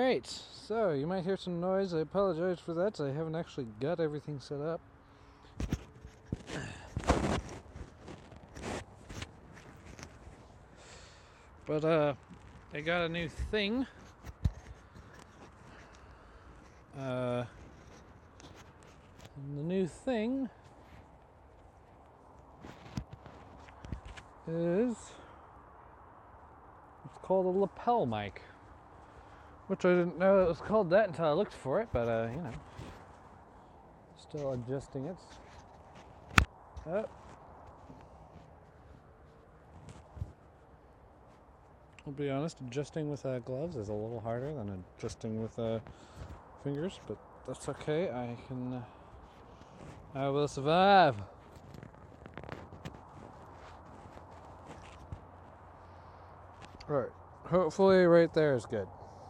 Alright, so you might hear some noise. I apologize for that. I haven't actually got everything set up. But I got a new thing. And the new thing is, it's called a lapel mic, which I didn't know it was called that until I looked for it, but you know, still adjusting it. I'll be honest, adjusting with gloves is a little harder than adjusting with fingers, but that's okay. I will survive. Alright, hopefully right there is good.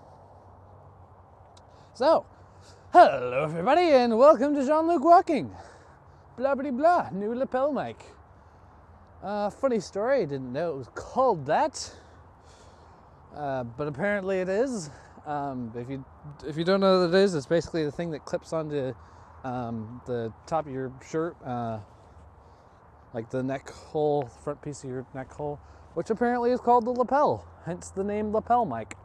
So, hello everybody and welcome to Jean-Luc Walking. Blah blah blah, new lapel mic. Funny story, I didn't know it was called that. But apparently it is. If you don't know what it is, it's basically the thing that clips onto the top of your shirt, like the neck hole, front piece of your neck hole, which apparently is called the lapel, hence the name lapel mic.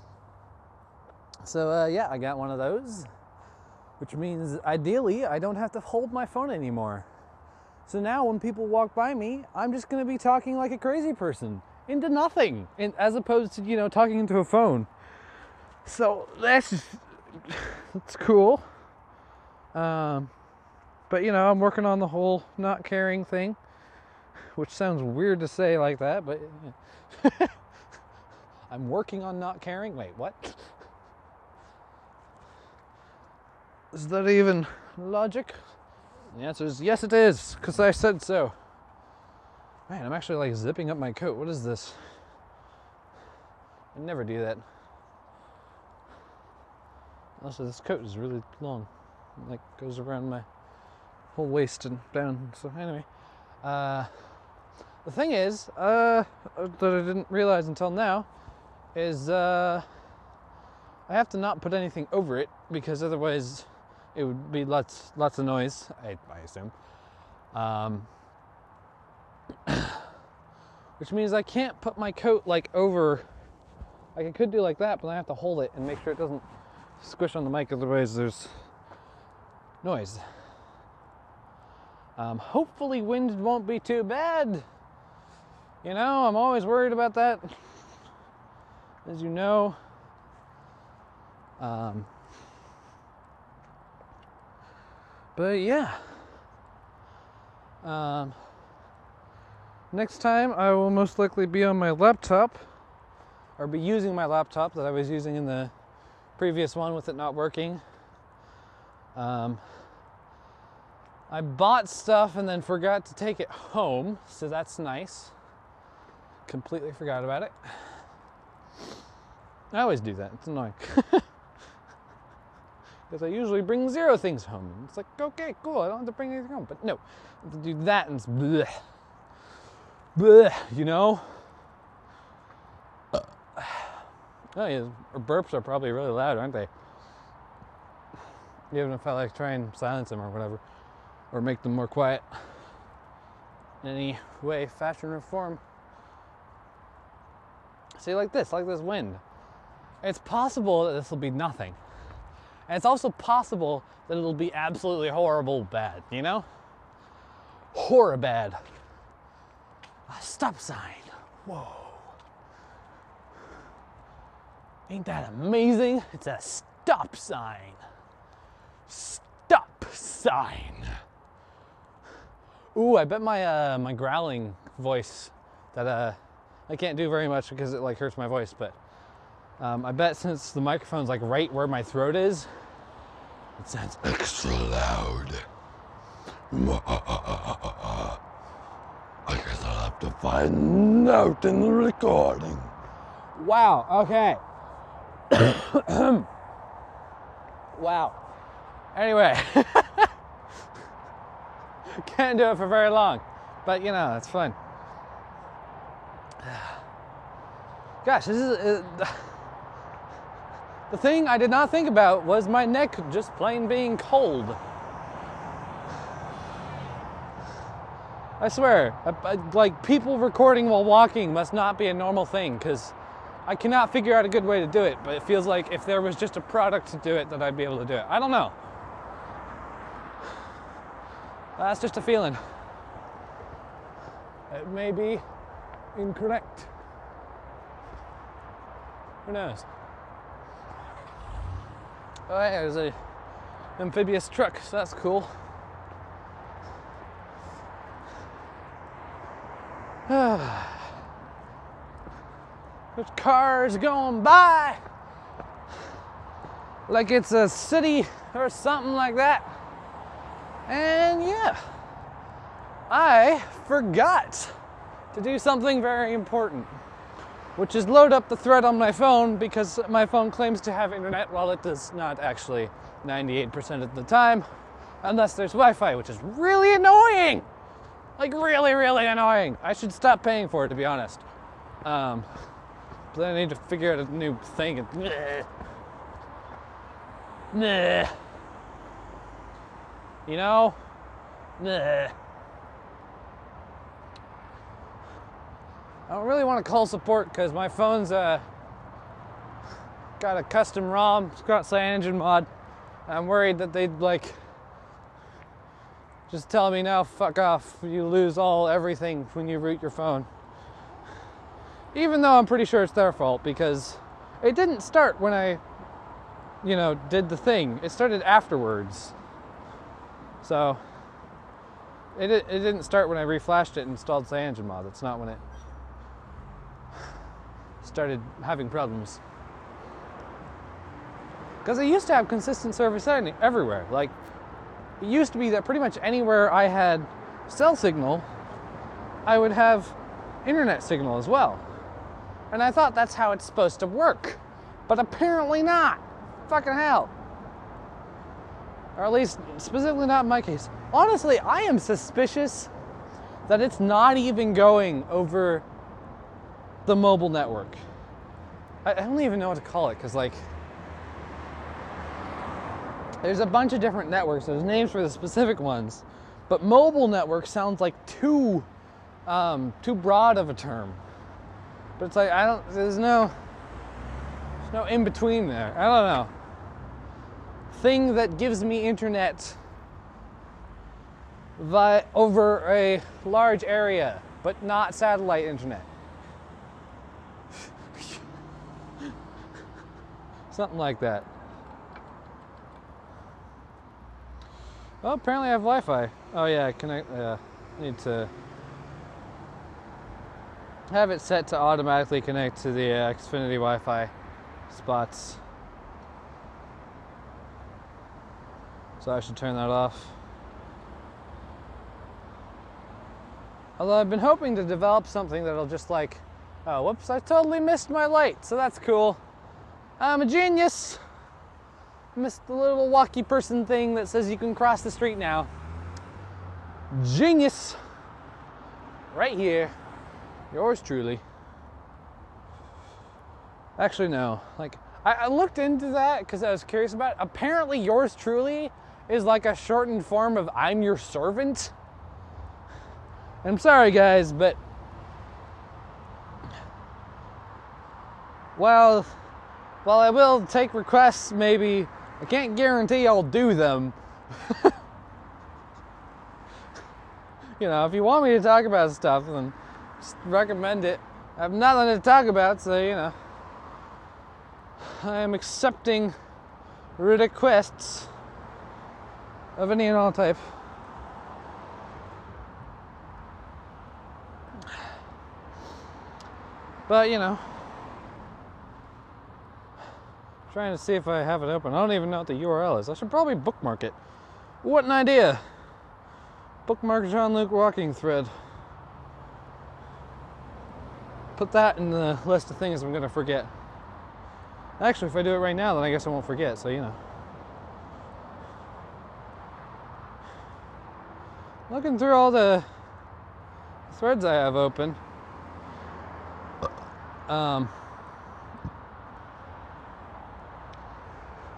So yeah, I got one of those, which means ideally I don't have to hold my phone anymore. So now when people walk by me, I'm just going to be talking like a crazy person into nothing, as opposed to, you know, talking into a phone. So that's cool. But you know, I'm working on the whole not caring thing, which sounds weird to say like that, but I'm working on not caring. Wait, what? Is that even logic? The answer is yes, it is, because I said so. Man, I'm actually like zipping up my coat. What is this? I never do that. Also, this coat is really long. It like goes around my whole waist and down. So anyway, the thing is, that I didn't realize until now, is I have to not put anything over it, because otherwise it would be lots of noise, I assume. Which means I can't put my coat like over, like I could do like that, but I have to hold it and make sure it doesn't squish on the mic, otherwise there's noise. Hopefully wind won't be too bad. You know, I'm always worried about that, as you know. But yeah. Next time I will most likely be on my laptop, or be using my laptop that I was using in the previous one with it not working. I bought stuff and then forgot to take it home, so that's nice. Completely forgot about it. I always do that, it's annoying. Because I usually bring 0 things home. It's like, okay, cool, I don't have to bring anything home. But no, I have to do that and it's bleh. Bleh, you know? Oh yeah, burps are probably really loud, aren't they? Even if I like try and silence them or whatever, or make them more quiet in any way, fashion, or form. See, like this wind. It's possible that this will be nothing. And it's also possible that it'll be absolutely horrible bad, you know? Horribad. A stop sign. Whoa. Ain't that amazing? It's a stop sign. Stop sign. Ooh, I bet my my growling voice that I can't do very much because it like hurts my voice, but I bet since the microphone's like right where my throat is, it sounds extra loud. I guess I'll have to find out in the recording. Wow, okay. Wow. Anyway. Can't do it for very long. But, you know, it's fun. Gosh, this is... The thing I did not think about was my neck just plain being cold. I swear, like people recording while walking must not be a normal thing, because I cannot figure out a good way to do it, but it feels like if there was just a product to do it, that I'd be able to do it. I don't know. That's just a feeling. It may be incorrect. Who knows? Oh yeah, there's a amphibious truck, so that's cool. There's cars going by like it's a city or something like that. And yeah, I forgot to do something very important, which is load up the thread on my phone, because my phone claims to have internet while it does not actually 98% of the time, unless there's Wi-Fi, which is really annoying. Like really, really annoying. I should stop paying for it, to be honest. But then I need to figure out a new thing. And you know? I don't really want to call support because my phone's got a custom ROM, it's got CyanogenMod. I'm worried that they'd like just tell me, no, fuck off, you lose everything when you root your phone. Even though I'm pretty sure it's their fault, because it didn't start when I, did the thing. It started afterwards. So, it didn't start when I reflashed it and installed CyanogenMod. That's not when it started having problems. Because I used to have consistent service everywhere. Like, it used to be that pretty much anywhere I had cell signal, I would have internet signal as well. And I thought that's how it's supposed to work. But apparently not. Fucking hell. Or at least, specifically not in my case. Honestly, I am suspicious that it's not even going over the mobile network. I don't even know what to call it, because like, there's a bunch of different networks. There's names for the specific ones, but mobile network sounds like too broad of a term. But it's like there's no in between there. I don't know. Thing that gives me internet over a large area, but not satellite internet. Something like that. Well, apparently I have Wi-Fi. Oh yeah, I need to have it set to automatically connect to the Xfinity Wi-Fi spots. So I should turn that off. Although I've been hoping to develop something that'll just like, oh whoops, I totally missed my light, so that's cool. I'm a genius. Missed the little walkie person thing that says you can cross the street now. Genius. Right here. Yours truly. Actually, no. Like, I looked into that because I was curious about it. Apparently, yours truly is like a shortened form of I'm your servant. I'm sorry, guys, but while I will take requests, maybe, I can't guarantee I'll do them. If you want me to talk about stuff, then just recommend it. I have nothing to talk about, so, I am accepting requests of any and all type. But, trying to see if I have it open. I don't even know what the URL is. I should probably bookmark it. What an idea. Bookmark Jean-Luc walking thread. Put that in the list of things I'm going to forget. Actually, if I do it right now, then I guess I won't forget, so Looking through all the threads I have open.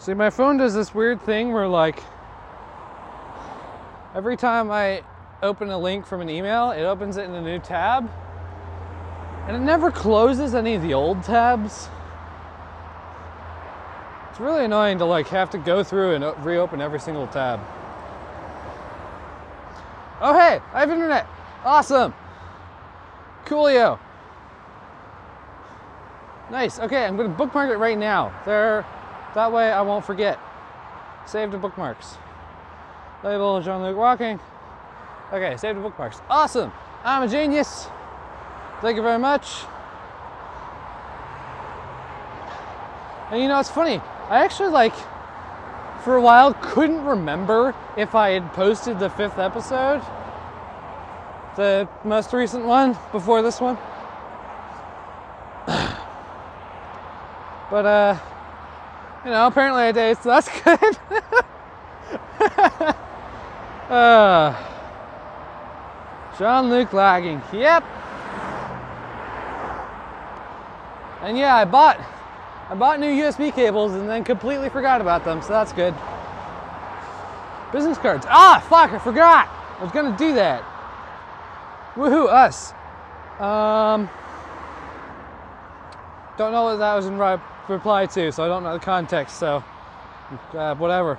See, my phone does this weird thing where, like, every time I open a link from an email, it opens it in a new tab. And it never closes any of the old tabs. It's really annoying to, like, have to go through and reopen every single tab. Oh, hey, I have internet. Awesome. Coolio. Nice. Okay, I'm going to bookmark it right now. There. That way I won't forget. Save the bookmarks. Label Jean-Luc Walking. Okay, save the bookmarks. Awesome. I'm a genius. Thank you very much. And you know, it's funny. I actually, like, for a while couldn't remember if I had posted the 5th episode. The most recent one before this one. But, you know, apparently I did, so that's good. Jean-Luc lagging. Yep. And yeah, I bought new USB cables and then completely forgot about them, so that's good. Business cards. Ah, fuck, I forgot. I was gonna do that. Woohoo, us. Don't know what that was in reply to, so I don't know the context, so whatever.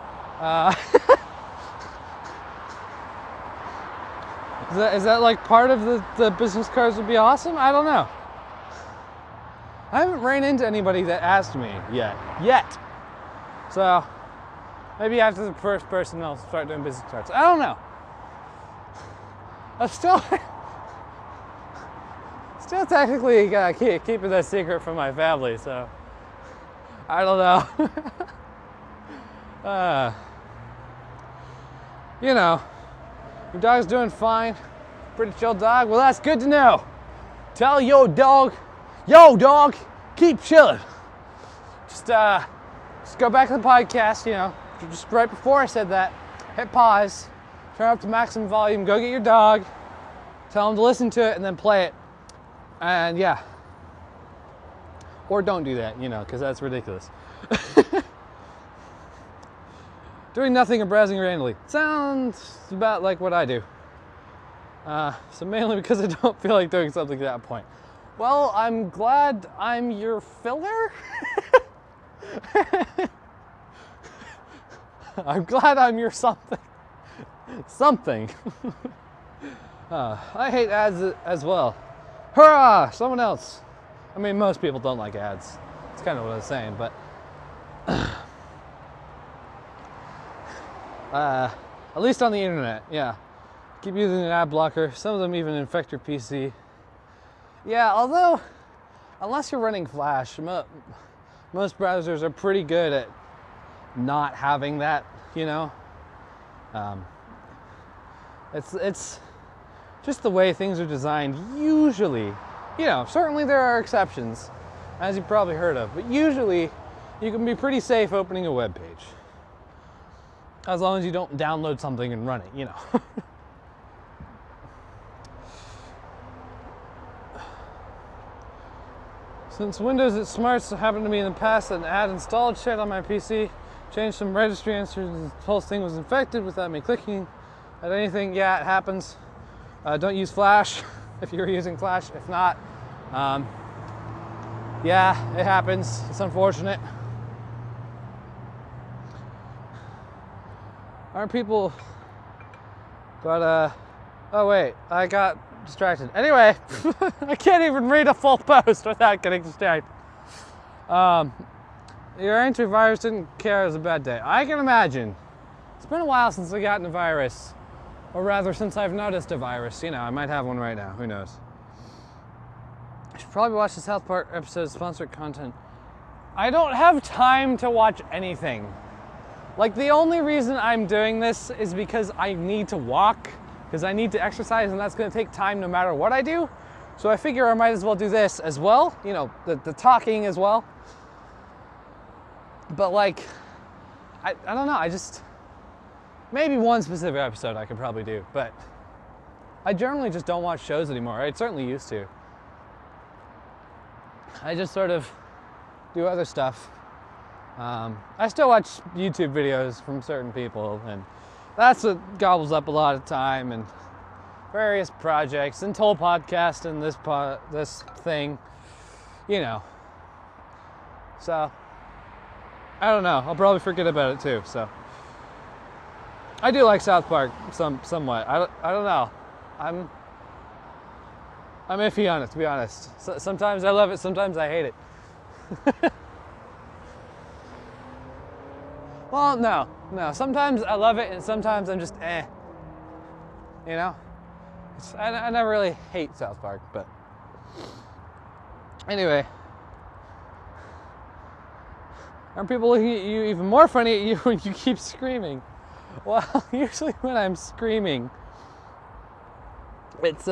Is that like part of the business cards would be awesome? I don't know. I haven't ran into anybody that asked me yet. So maybe after the first person I'll start doing business cards. I don't know. I'm still technically keeping that secret from my family, so I don't know. You know, your dog's doing fine. Pretty chill dog. Well, that's good to know. Tell your dog, yo dog, keep chilling. Just go back to the podcast, you know, just right before I said that. Hit pause, turn up to maximum volume, go get your dog, tell him to listen to it, and then play it. And yeah. Or don't do that, you know, because that's ridiculous. Doing nothing and browsing randomly. Sounds about like what I do. So mainly because I don't feel like doing something at that point. Well, I'm glad I'm your filler. I'm glad I'm your something. Something. I hate ads as well. Hurrah! Someone else. I mean, most people don't like ads. That's kind of what I was saying, but at least on the internet, yeah. Keep using an ad blocker. Some of them even infect your PC. Yeah, although, unless you're running Flash, most browsers are pretty good at not having that, you know. It's just the way things are designed. Usually, you know, certainly there are exceptions, as you've probably heard of, but usually you can be pretty safe opening a web page. As long as you don't download something and run it, you know. Since Windows at Smarts happened to me in the past, an ad installed shit on my PC, changed some registry answers, and the whole thing was infected without me clicking at anything. Yeah, it happens. Don't use Flash if you're using Flash. If not, yeah, it happens. It's unfortunate. Aren't people, but, oh wait, I got distracted. Anyway, I can't even read a full post without getting distracted. Your antivirus didn't care it was a bad day. I can imagine. It's been a while since I gotten a virus. Or rather, since I've noticed a virus. You know, I might have one right now. Who knows? I should probably watch the South Park episode of sponsored content. I don't have time to watch anything. Like, the only reason I'm doing this is because I need to walk, because I need to exercise, and that's going to take time no matter what I do. So I figure I might as well do this as well, you know, the talking as well. But like, I don't know, I just, maybe one specific episode I could probably do, but I generally just don't watch shows anymore. I certainly used to. I just sort of do other stuff. I still watch YouTube videos from certain people, and that's what gobbles up a lot of time, and various projects, and Toll Podcast, and this thing, you know. So, I don't know. I'll probably forget about it too. So, I do like South Park somewhat. I don't know. I'm iffy on it, to be honest. Sometimes I love it, sometimes I hate it. Well, no. Sometimes I love it, and sometimes I'm just eh. You know? I never really hate South Park, but anyway. Aren't people looking at you even more funny at you when you keep screaming? Well, usually when I'm screaming, it's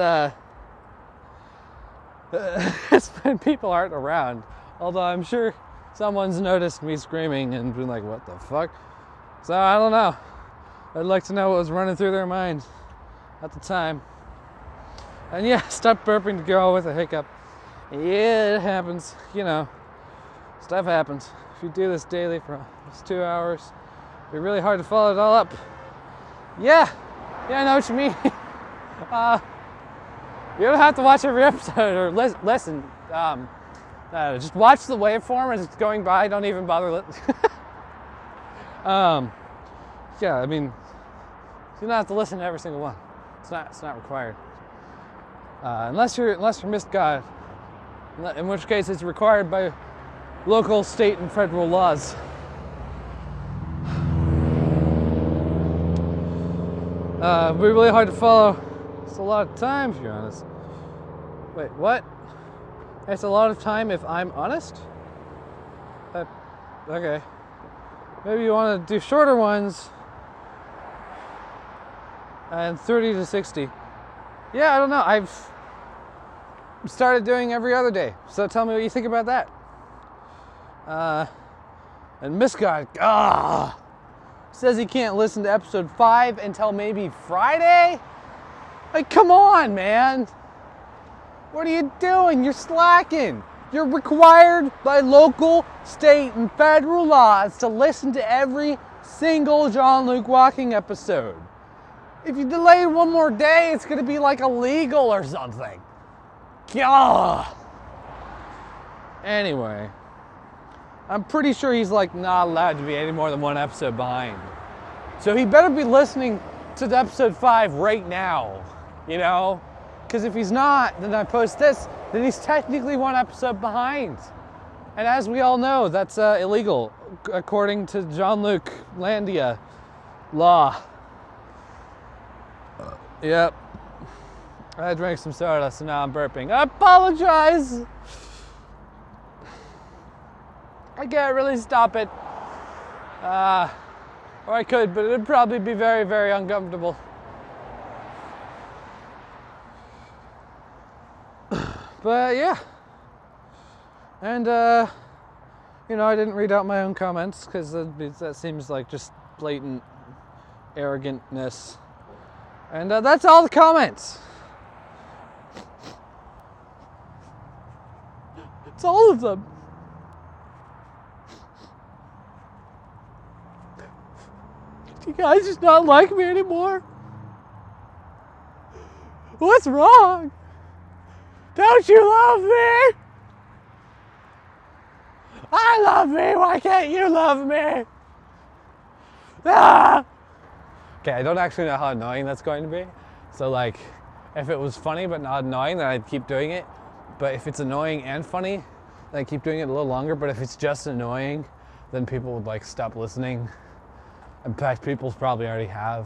it's when people aren't around. Although I'm sure someone's noticed me screaming and been like, what the fuck? So I don't know. I'd like to know what was running through their mind at the time. And yeah, stop burping to go with a hiccup. Yeah, it happens. You know, stuff happens. If you do this daily for almost 2 hours, it'd be really hard to follow it all up. Yeah, I know what you mean. You don't have to watch every episode or listen. Just watch the waveform as it's going by. Don't even bother. Yeah, I mean, you don't have to listen to every single one. It's not required. Unless you're missed God, in which case it's required by local, state, and federal laws. It'd be really hard to follow. It's a lot of time, if you're honest. Wait, what? It's a lot of time if I'm honest? Okay. Maybe you want to do shorter ones. And 30 to 60. Yeah, I don't know. I've started doing every other day. So tell me what you think about that. And Miscott, says he can't listen to episode 5 until maybe Friday? Like, come on, man. What are you doing? You're slacking. You're required by local, state, and federal laws to listen to every single Jean-Luc Walking episode. If you delay one more day, it's going to be like illegal or something. Gah. Anyway, I'm pretty sure he's like not allowed to be any more than one episode behind. So he better be listening to the episode 5 right now, you know? Because if he's not, then I post this, then he's technically one episode behind. And as we all know, that's illegal, according to Jean-Luc Landia law. Yep. I drank some soda, so now I'm burping. I apologize! I can't really stop it. Or I could, but it'd probably be very, very uncomfortable. But yeah. And, you know, I didn't read out my own comments because that seems like just blatant arrogantness. And that's all the comments. It's all of them. Do you guys just not like me anymore? What's wrong? Don't you love me? I love me. Why can't you love me? Ah! Okay, I don't actually know how annoying that's going to be. So like, if it was funny but not annoying, then I'd keep doing it. But if it's annoying and funny, then I keep doing it a little longer. But if it's just annoying, then people would like stop listening. In fact, people probably already have.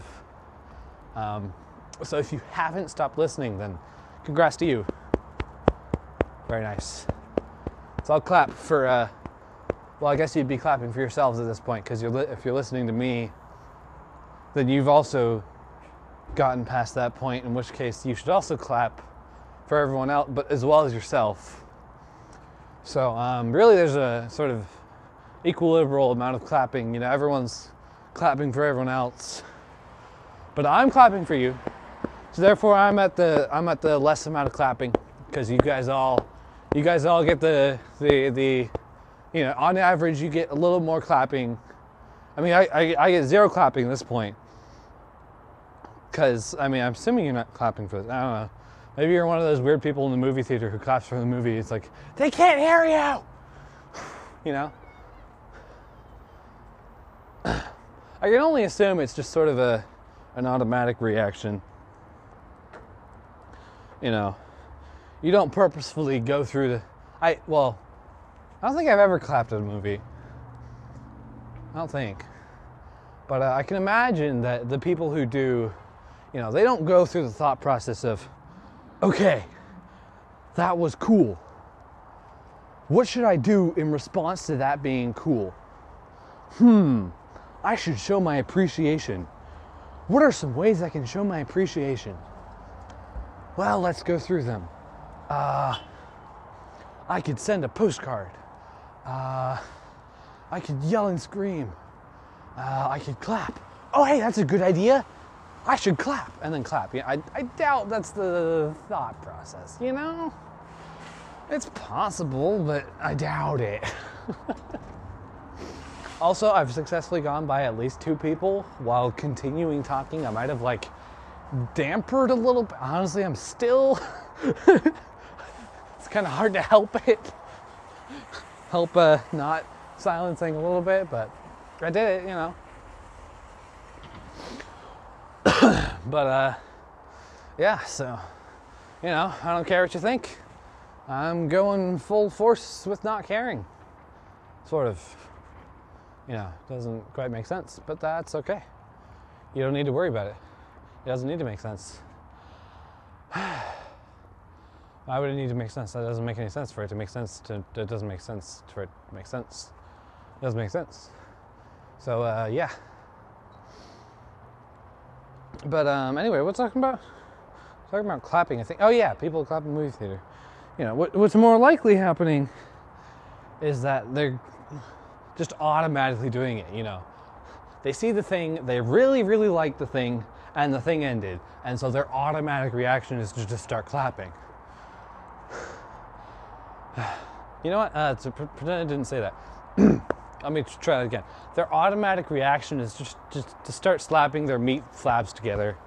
So if you haven't stopped listening, then congrats to you. Very nice. So I'll clap for, well, I guess you'd be clapping for yourselves at this point, because if you're listening to me, then you've also gotten past that point, in which case you should also clap for everyone else, but as well as yourself. So really there's a sort of equilibrial amount of clapping. You know, everyone's clapping for everyone else, but I'm clapping for you. So therefore I'm at the less amount of clapping, because you guys all get the you you know, on average, you get a little more clapping. I mean, I get zero clapping at this point. Because, I mean, I'm assuming you're not clapping for this. I don't know. Maybe you're one of those weird people in the movie theater who claps for the movie. It's like, they can't hear you! You know? I can only assume it's just sort of an automatic reaction. You know, you don't purposefully go through the... I don't think I've ever clapped at a movie. I don't think. But I can imagine that the people who do, you know, they don't go through the thought process of, okay, that was cool. What should I do in response to that being cool? I should show my appreciation. What are some ways I can show my appreciation? Well, let's go through them. I could send a postcard. I could yell and scream. I could clap. Oh, hey, that's a good idea. I should clap. And then clap. Yeah, I doubt that's the thought process, you know? It's possible, but I doubt it. Also, I've successfully gone by at least 2 people while continuing talking. I might have like dampered a little bit. Honestly, I'm still, it's kind of hard to help not silencing a little bit, but I did it, you know. But yeah, so, you know, I don't care what you think. I'm going full force with not caring. Sort of. You know, doesn't quite make sense, but that's okay. You don't need to worry about it. It doesn't need to make sense. Why would it need to make sense? That doesn't make any sense for it to make sense. It doesn't make sense for it to make sense. It doesn't make sense. So, yeah. But anyway, what's talking about? Talking about clapping, I think. Oh yeah, people clap in the movie theater. You know, what's more likely happening is that they're just automatically doing it, you know. They see the thing, they really, really like the thing, and the thing ended. And so their automatic reaction is to just start clapping. You know what? Pretend I didn't say that. Let me try that again. Their automatic reaction is just to start slapping their meat slabs together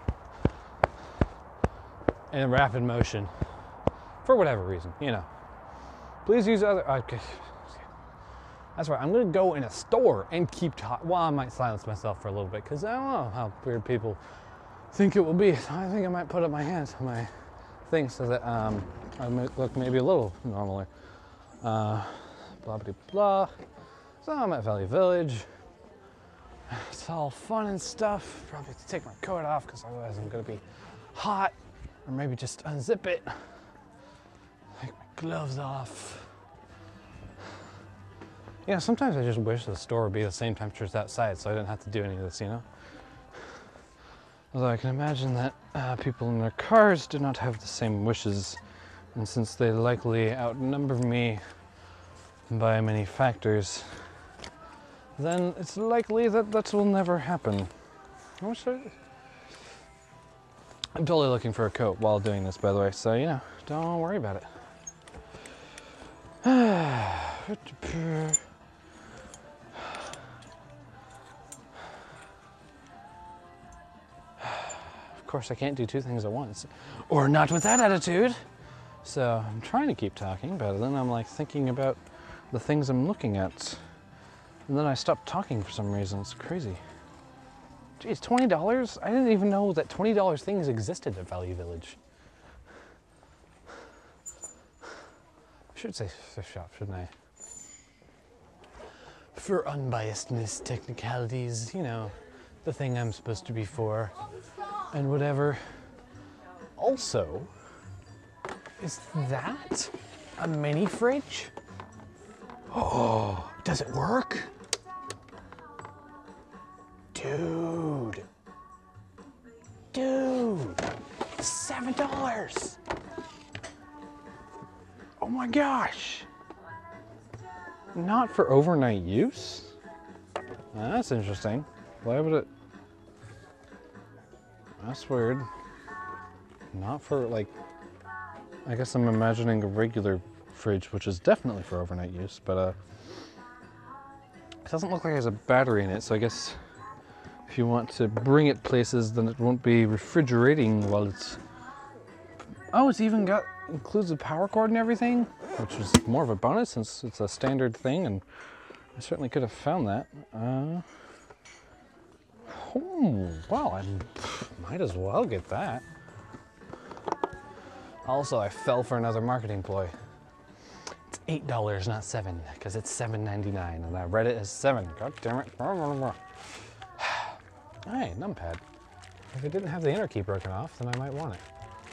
in a rapid motion. For whatever reason, you know. Please use other... Okay. That's right, I'm gonna go in a store and keep talking. Well, I might silence myself for a little bit because I don't know how weird people think it will be. So I think I might put up my hands on my thing so that I might look maybe a little normaler. Blah, blah, blah. So I'm at Valley Village. It's all fun and stuff. Probably have to take my coat off because otherwise I'm gonna be hot. Or maybe just unzip it. Take my gloves off. You know, sometimes I just wish the store would be the same temperature as outside so I didn't have to do any of this, you know? Although I can imagine that people in their cars do not have the same wishes, and since they likely outnumber me by many factors, then it's likely that that will never happen. I'm totally looking for a coat while doing this, by the way, so, you know, don't worry about it. Of course, I can't do 2 things at once, or not with that attitude. So I'm trying to keep talking, but then I'm like thinking about the things I'm looking at, and then I stopped talking for some reason. It's crazy. Geez, $20? I didn't even know that $20 things existed at Valley Village. I should say thrift shop, shouldn't I? For unbiasedness, technicalities, you know, the thing I'm supposed to be for. And whatever. Also, is that a mini fridge? Oh, does it work? Dude, $7. Oh my gosh. Not for overnight use? That's interesting. Why would it? That's weird. Not for, like, I guess I'm imagining a regular fridge, which is definitely for overnight use, but It doesn't look like it has a battery in it, so I guess if you want to bring it places, then it won't be refrigerating while it's... Oh, it's even includes a power cord and everything, which is more of a bonus since it's a standard thing, and I certainly could have found that. Oh, well, I might as well get that. Also, I fell for another marketing ploy. It's $8, not $7, because it's $7.99, and I read it as $7. God damn it. Hey, numpad. If it didn't have the inner key broken off, then I might want it.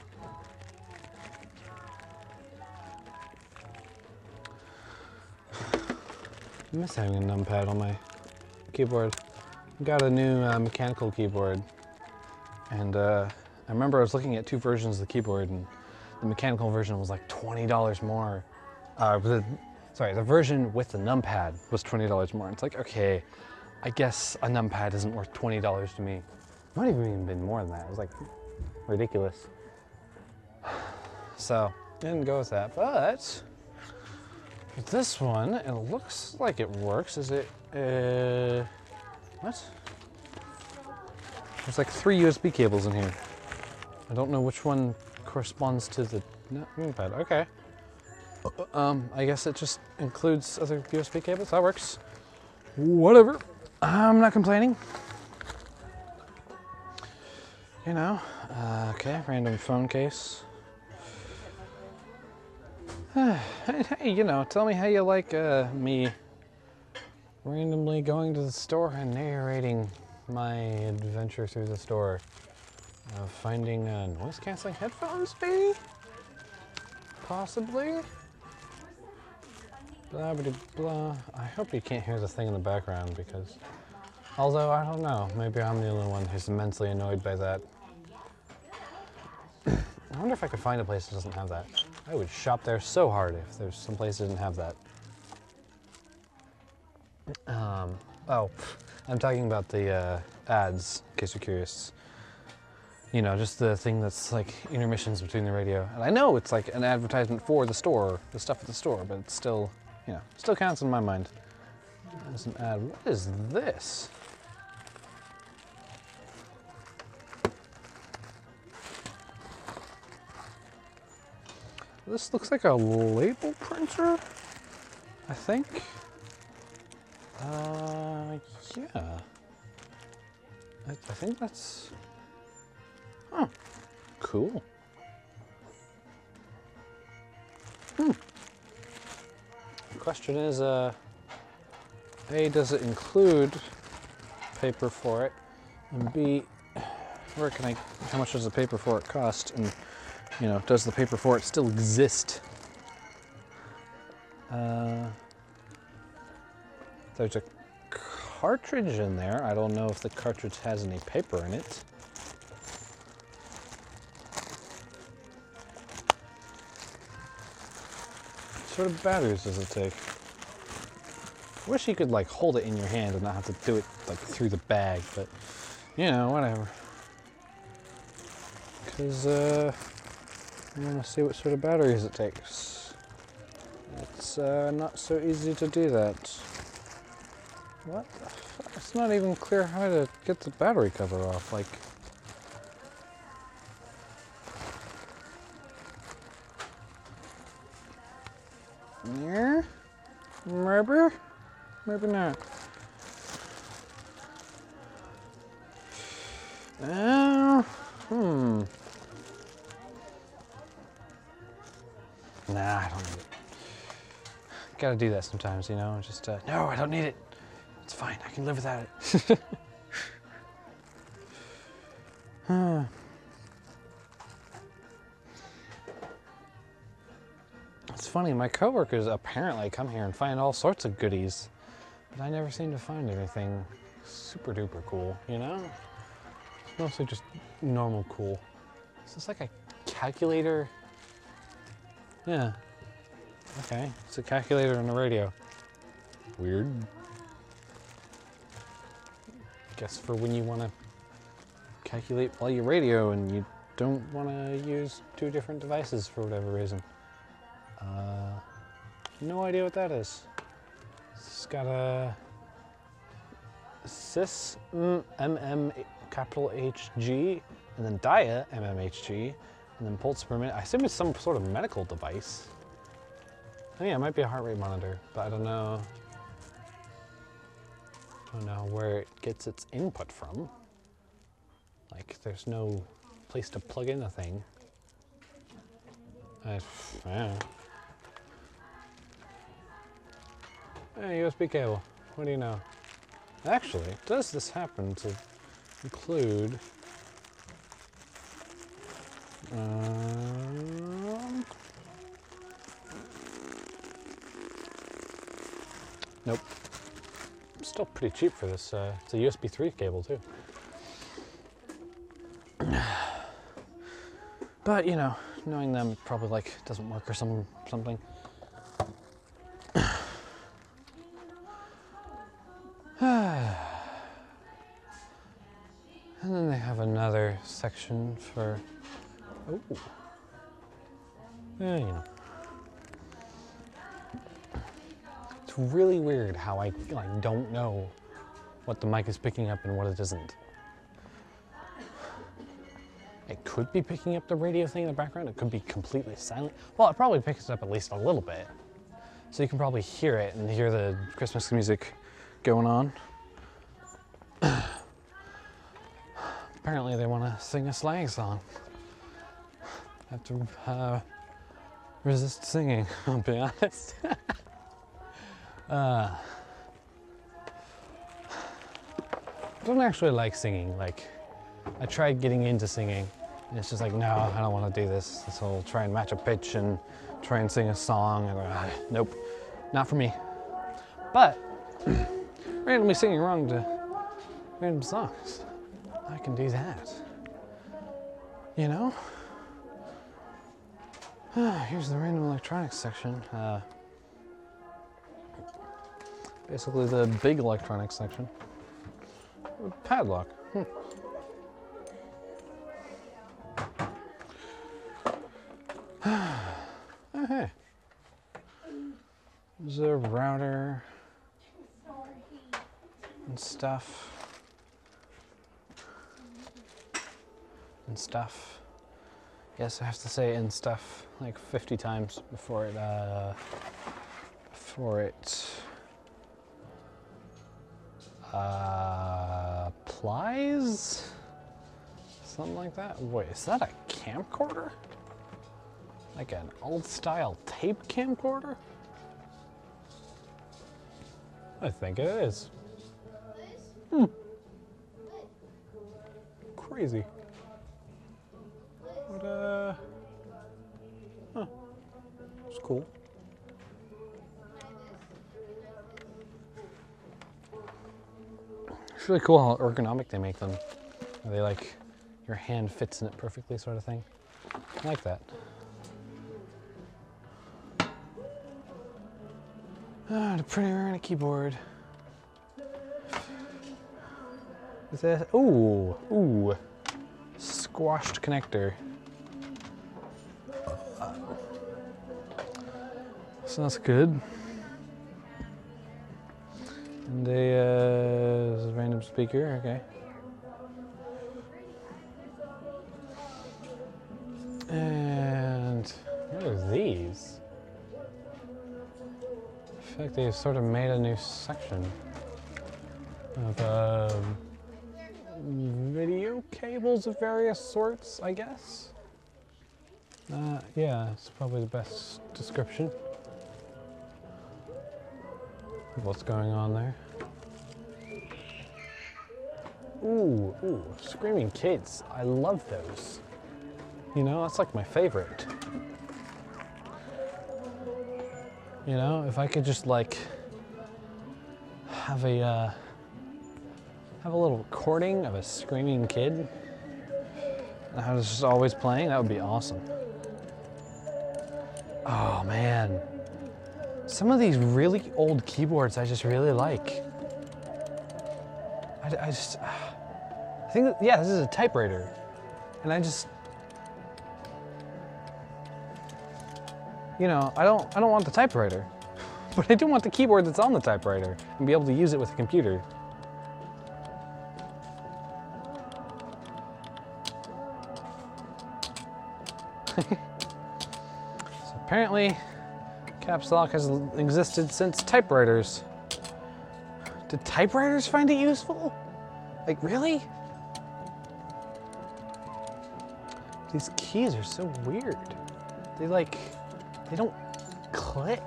I miss having a numpad on my keyboard. I got a new mechanical keyboard, and I remember I was looking at two versions of the keyboard, and the mechanical version was like $20 more. The version with the numpad was $20 more. It's like, okay, I guess a numpad isn't worth $20 to me. It might have even been more than that. It was like ridiculous. So, didn't go with that, but this one, it looks like it works. Is it, what? There's like 3 USB cables in here. I don't know which one corresponds to the numpad. Okay. I guess it just includes other USB cables. That works. Whatever. I'm not complaining. You know. Okay, random phone case. Hey, you know, tell me how you like me randomly going to the store and narrating my adventure through the store. Finding noise canceling headphones, maybe? Possibly? Blah blah blah. I hope you can't hear the thing in the background because, although I don't know, maybe I'm the only one who's immensely annoyed by that. I wonder if I could find a place that doesn't have that. I would shop there so hard if there's some place that didn't have that. Oh, I'm talking about the ads, in case you're curious. You know, just the thing that's like intermissions between the radio. And I know it's like an advertisement for the store, the stuff at the store, but it's still, you know, still counts in my mind as an ad. What is this? This looks like a label printer, I think. Yeah. I think that's... Oh, cool. The question is, A, does it include paper for it? And B, how much does the paper for it cost? And, you know, does the paper for it still exist? There's a cartridge in there. I don't know if the cartridge has any paper in it. What sort of batteries does it take? I wish you could like hold it in your hand and not have to do it like through the bag, but you know, whatever. Because I want to see what sort of batteries it takes. It's not so easy to do that. What the fuck? It's not even clear how to get the battery cover off, like... Yeah? Maybe? Maybe not. Nah, I don't need it. Gotta do that sometimes, you know? Just, no, I don't need it. It's fine, I can live without it. It's funny, my coworkers apparently come here and find all sorts of goodies, but I never seem to find anything super duper cool, you know? It's mostly just normal cool. Is this like a calculator? Yeah. Okay, it's a calculator on the radio. Weird. Guess for when you want to calculate while you radio and you don't want to use two different devices for whatever reason. No idea what that is. It's got a Cis MM capital HG, and then Dia MMHG, and then pulse per minute. I assume it's some sort of medical device. Oh yeah, it might be a heart rate monitor, but I don't know. I don't know where it gets its input from. Like, there's no place to plug in the thing. Yeah. Hey, USB cable. What do you know? Actually, does this happen to include nope. Still pretty cheap for this. It's a USB 3 cable too. But you know, knowing them probably like doesn't work or something. And then they have another section for, oh, yeah, you know. It's really weird how I like don't know what the mic is picking up and what it isn't. It could be picking up the radio thing in the background. It could be completely silent. Well, it probably picks it up at least a little bit. So you can probably hear it and hear the Christmas music going on. Apparently they want to sing a slang song. I have to resist singing, I'll be honest. I don't actually like singing. Like, I tried getting into singing, and it's just like, no, I don't want to do this. So I'll try and match a pitch and try and sing a song, and nope, not for me. But randomly singing wrong to random songs, I can do that. You know? Here's the random electronics section. Basically the big electronics section. Padlock. Oh, hey. There's a router and stuff. And stuff. Yes, I have to say and stuff like 50 times before it applies? Something like that. Wait, is that a camcorder? Like an old style tape camcorder? I think it is. Crazy. But, huh. It's cool. It's really cool how ergonomic they make them. They like, your hand fits in it perfectly sort of thing. I like that. The printer and a keyboard. Is that, ooh, squashed connector. So that's good. And a random speaker, okay. And what are these? I feel like they've sort of made a new section of video cables of various sorts, I guess. Yeah, it's probably the best description of what's going on there. Ooh, Screaming Kids. I love those. You know, that's like my favorite. You know, if I could just like have a little recording of a screaming kid and how it's just always playing, that would be awesome. Oh man, some of these really old keyboards I just really like. I think that, yeah, this is a typewriter, and I just, you know, I don't want the typewriter, but I do want the keyboard that's on the typewriter and be able to use it with a computer. So apparently, caps lock has existed since typewriters. Did typewriters find it useful? Like, really? These keys are so weird. They don't click.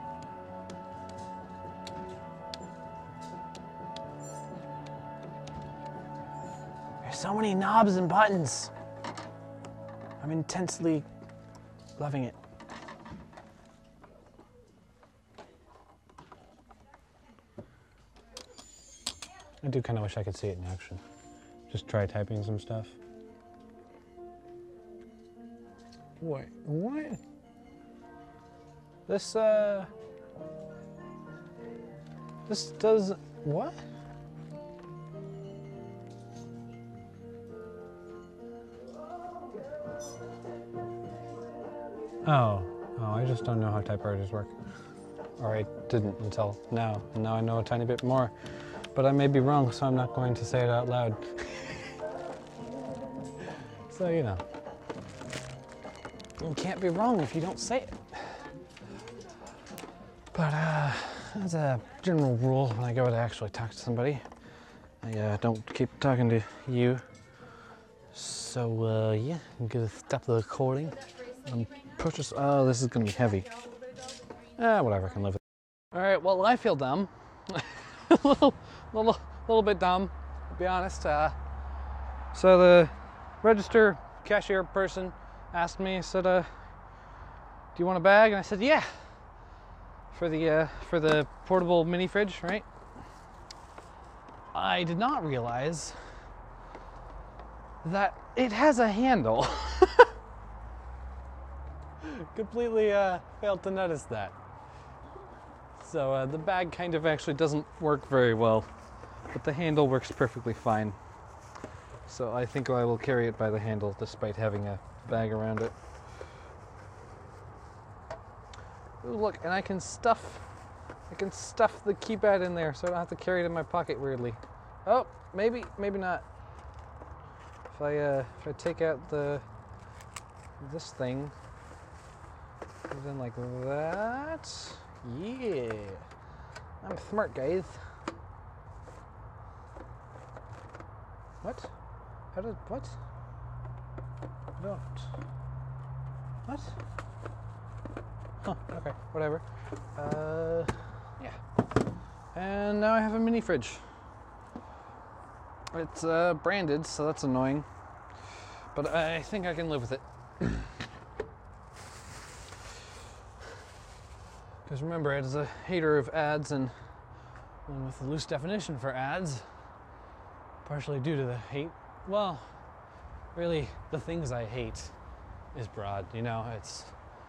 There's so many knobs and buttons. I'm intensely loving it. I do kind of wish I could see it in action. Just try typing some stuff. Wait, what? This does what? Oh, I just don't know how typewriters work. Or I didn't until now. And now I know a tiny bit more. But I may be wrong, so I'm not going to say it out loud. So, you know. You can't be wrong if you don't say it. But as a general rule, when I go to actually talk to somebody, I don't keep talking to you. So, yeah, I'm gonna stop the recording. Purchase. Oh, this is gonna be heavy. Whatever, I can live with it. All right, well, I feel dumb. a little bit dumb, to be honest. So the register cashier person asked me, said, "Do you want a bag?" And I said, "Yeah." For the portable mini fridge, right? I did not realize that it has a handle. Completely failed to notice that. So the bag kind of actually doesn't work very well, but the handle works perfectly fine. So I think I will carry it by the handle despite having a bag around it. Ooh, look, and I can stuff the keypad in there, so I don't have to carry it in my pocket weirdly. Oh, maybe not. If I take out this thing, then like that. Yeah, I'm smart, guys. What? What? I don't. What? Huh, okay, whatever. Yeah. And now I have a mini fridge. It's branded, so that's annoying. But I think I can live with it. Because remember, as a hater of ads and one with a loose definition for ads, partially due to the hate, well, really, the things I hate is broad, you know, it's,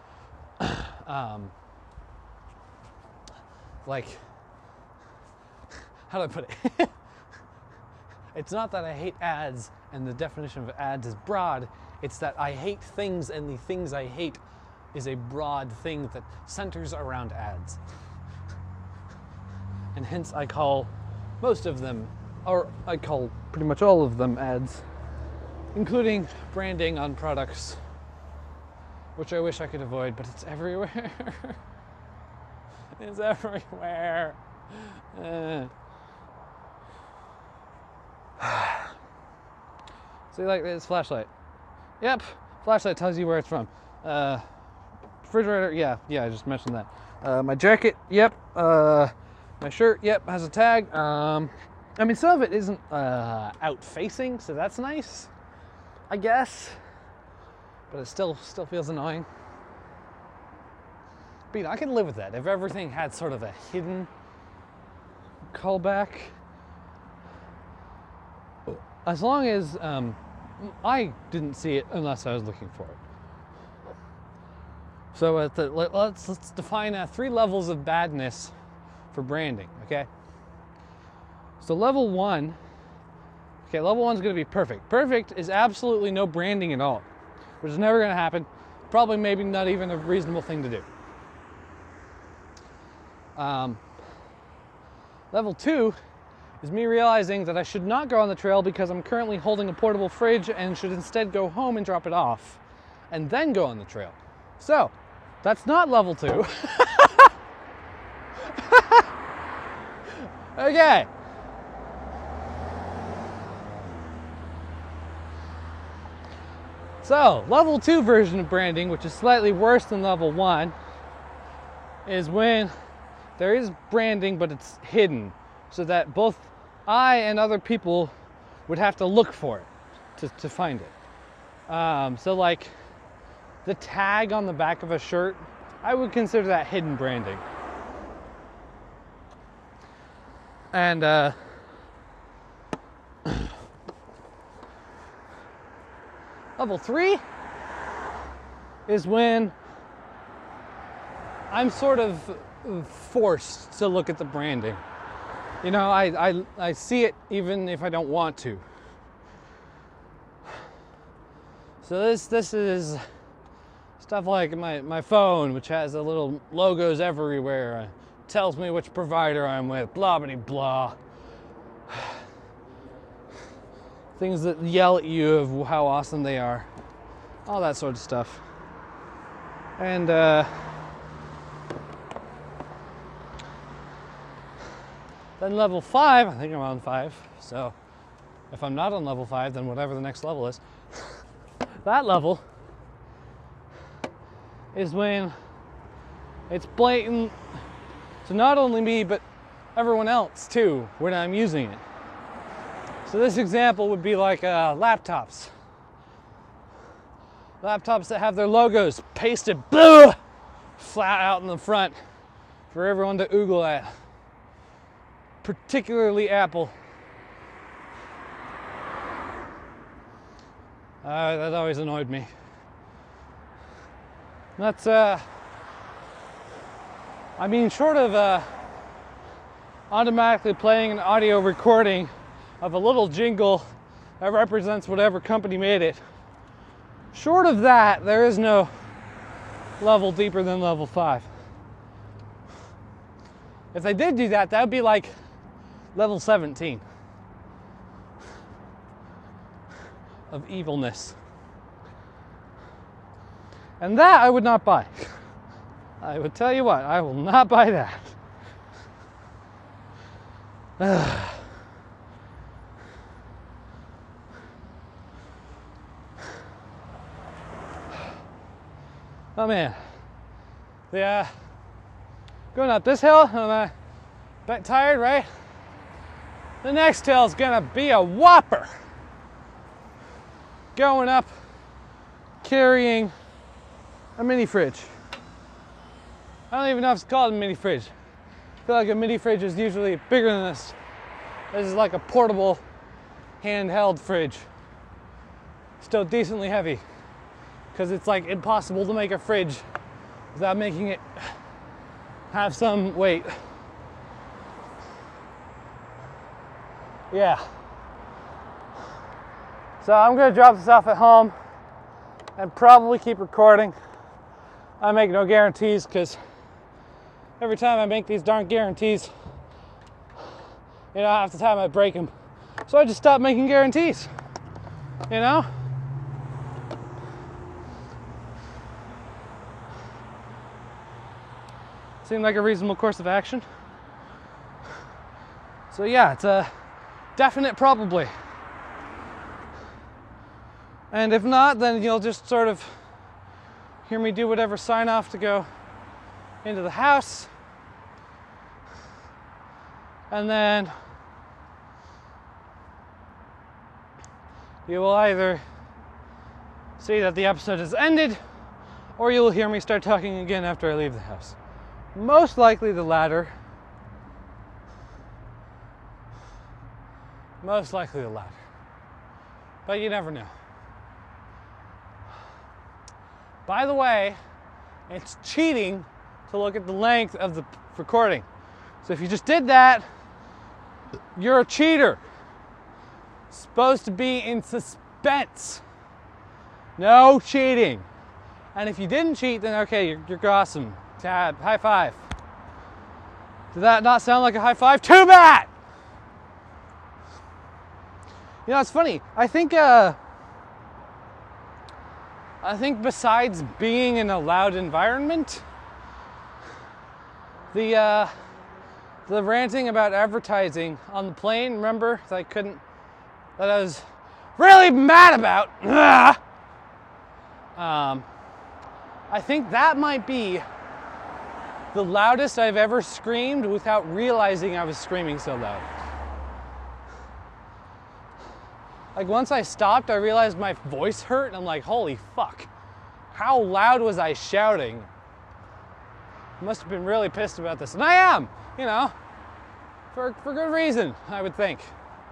like, how do I put it? It's not that I hate ads and the definition of ads is broad, it's that I hate things and the things I hate is a broad thing that centers around ads. And hence I call most of them, or I call pretty much all of them ads, including branding on products, which I wish I could avoid, but it's everywhere. It's everywhere. See, like this flashlight. Yep, flashlight tells you where it's from. Refrigerator, yeah, I just mentioned that. My jacket, yep. My shirt, yep, has a tag. I mean, some of it isn't out facing, so that's nice, I guess. But it still feels annoying. But you know, I can live with that. If everything had sort of a hidden callback, as long as I didn't see it unless I was looking for it. So let's define 3 levels of badness for branding, okay? So level 1, okay, level 1 is going to be perfect. Perfect is absolutely no branding at all, which is never going to happen. Probably maybe not even a reasonable thing to do. Level 2 is me realizing that I should not go on the trail because I'm currently holding a portable fridge and should instead go home and drop it off. and then go on the trail. So that's not level 2. Okay. So level 2 version of branding, which is slightly worse than level 1, is when there is branding but it's hidden, so that both I and other people would have to look for it to find it. So like the tag on the back of a shirt, I would consider that hidden branding. And level 3 is when I'm sort of forced to look at the branding. You know, I see it even if I don't want to. So this is stuff like my phone, which has the little logos everywhere. Tells me which provider I'm with, blah, blah, blah. Things that yell at you of how awesome they are. All that sort of stuff. And then level 5, I think I'm on 5. So if I'm not on level 5, then whatever the next level is. That level is when it's blatant to not only me, but everyone else too, when I'm using it. So this example would be like laptops. Laptops that have their logos pasted flat out in the front for everyone to oogle at. Particularly Apple. That always annoyed me. That's I mean, short of automatically playing an audio recording of a little jingle that represents whatever company made it, short of that, there is no level deeper than level 5. If they did do that, that would be like level 17 of evilness. And that I would not buy. I would tell you what, I will not buy that. Oh man. Yeah. Going up this hill, I'm a bit tired, right? The next hill is gonna be a whopper. Going up, carrying a mini fridge. I don't even know if it's called a mini fridge. I feel like a mini fridge is usually bigger than this. This is like a portable handheld fridge. Still decently heavy, because it's like impossible to make a fridge without making it have some weight. Yeah. So I'm gonna drop this off at home and probably keep recording. I make no guarantees, because every time I make these darn guarantees, you know, half the time I break them. So I just stopped making guarantees, you know? Seemed like a reasonable course of action. So yeah, it's a definite probably. And if not, then you'll just sort of hear me do whatever sign off to go into the house. And then you will either see that the episode has ended, or you will hear me start talking again after I leave the house. Most likely the latter. Most likely the latter. But you never know. By the way, it's cheating to look at the length of the recording. So if you just did that, you're a cheater. It's supposed to be in suspense. No cheating. And if you didn't cheat, then okay, you're awesome. High five. Did that not sound like a high five? Too bad! You know, it's funny. I think I think besides being in a loud environment, the ranting about advertising on the plane, remember, that I was really mad about. I think that might be the loudest I've ever screamed without realizing I was screaming so loud. Like once I stopped, I realized my voice hurt and I'm like, holy fuck, how loud was I shouting? I must have been really pissed about this. And I am, you know, for good reason, I would think.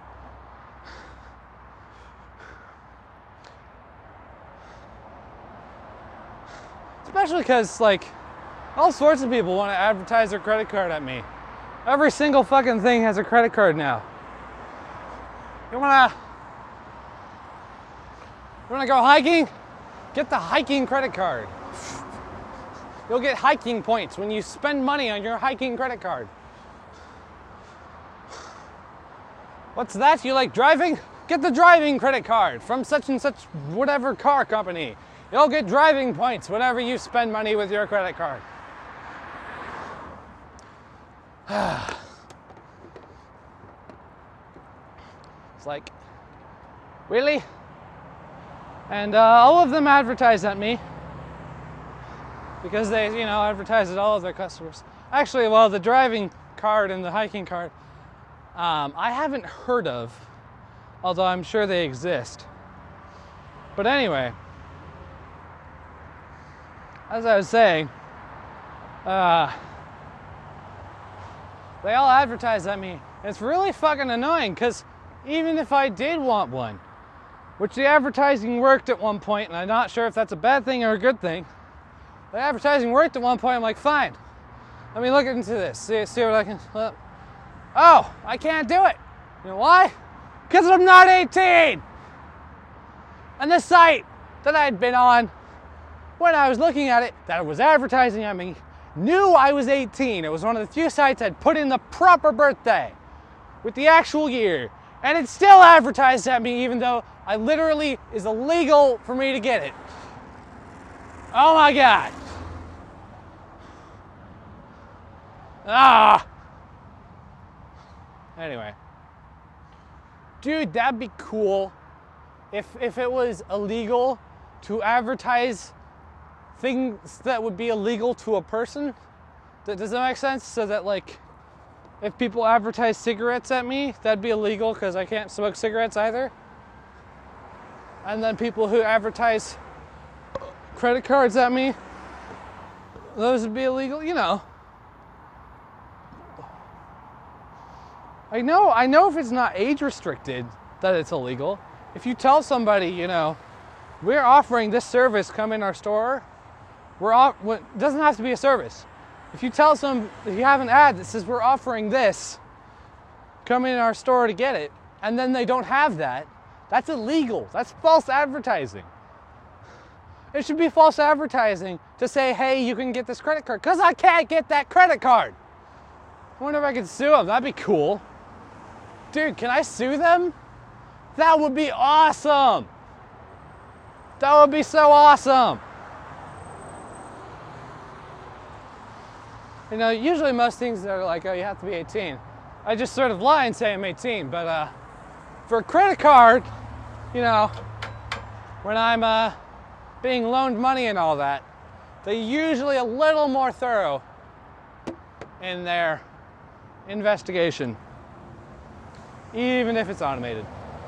Especially because, like, all sorts of people want to advertise their credit card at me. Every single fucking thing has a credit card now. You wanna go hiking? Get the hiking credit card. You'll get hiking points when you spend money on your hiking credit card. What's that? You like driving? Get the driving credit card from such and such whatever car company. You'll get driving points whenever you spend money with your credit card. It's like, really? And all of them advertise at me because they, you know, advertise at all of their customers. Actually, well, the driving card and the hiking card, I haven't heard of, although I'm sure they exist. But anyway, as I was saying, they all advertise at me. It's really fucking annoying because even if I did want one, which the advertising worked at one point, and I'm not sure if that's a bad thing or a good thing. The advertising worked at one point, I'm like, fine. Let me look into this, see what I can, oh, I can't do it. You know why? Because I'm not 18! And the site that I'd been on, when I was looking at it, that was advertising at me, knew I was 18. It was one of the few sites I'd put in the proper birthday with the actual year. And it still advertised at me even though I literally is illegal for me to get it. Oh my God. Anyway. Dude, that'd be cool if it was illegal to advertise things that would be illegal to a person. Does that make sense? So that, like, if people advertise cigarettes at me, that'd be illegal because I can't smoke cigarettes either. And then people who advertise credit cards at me, those would be illegal, you know. I know if it's not age restricted that it's illegal. If you tell somebody, you know, we're offering this service, come in our store, it doesn't have to be a service. If you tell some, if you have an ad that says we're offering this, come in our store to get it, and then they don't have that, that's illegal. That's false advertising. It should be false advertising to say, hey, you can get this credit card, because I can't get that credit card. I wonder if I could sue them. That'd be cool. Dude, can I sue them? That would be awesome. That would be so awesome. You know, usually most things are like, oh, you have to be 18. I just sort of lie and say I'm 18, but for a credit card, you know, when I'm being loaned money and all that, they're usually a little more thorough in their investigation, even if it's automated.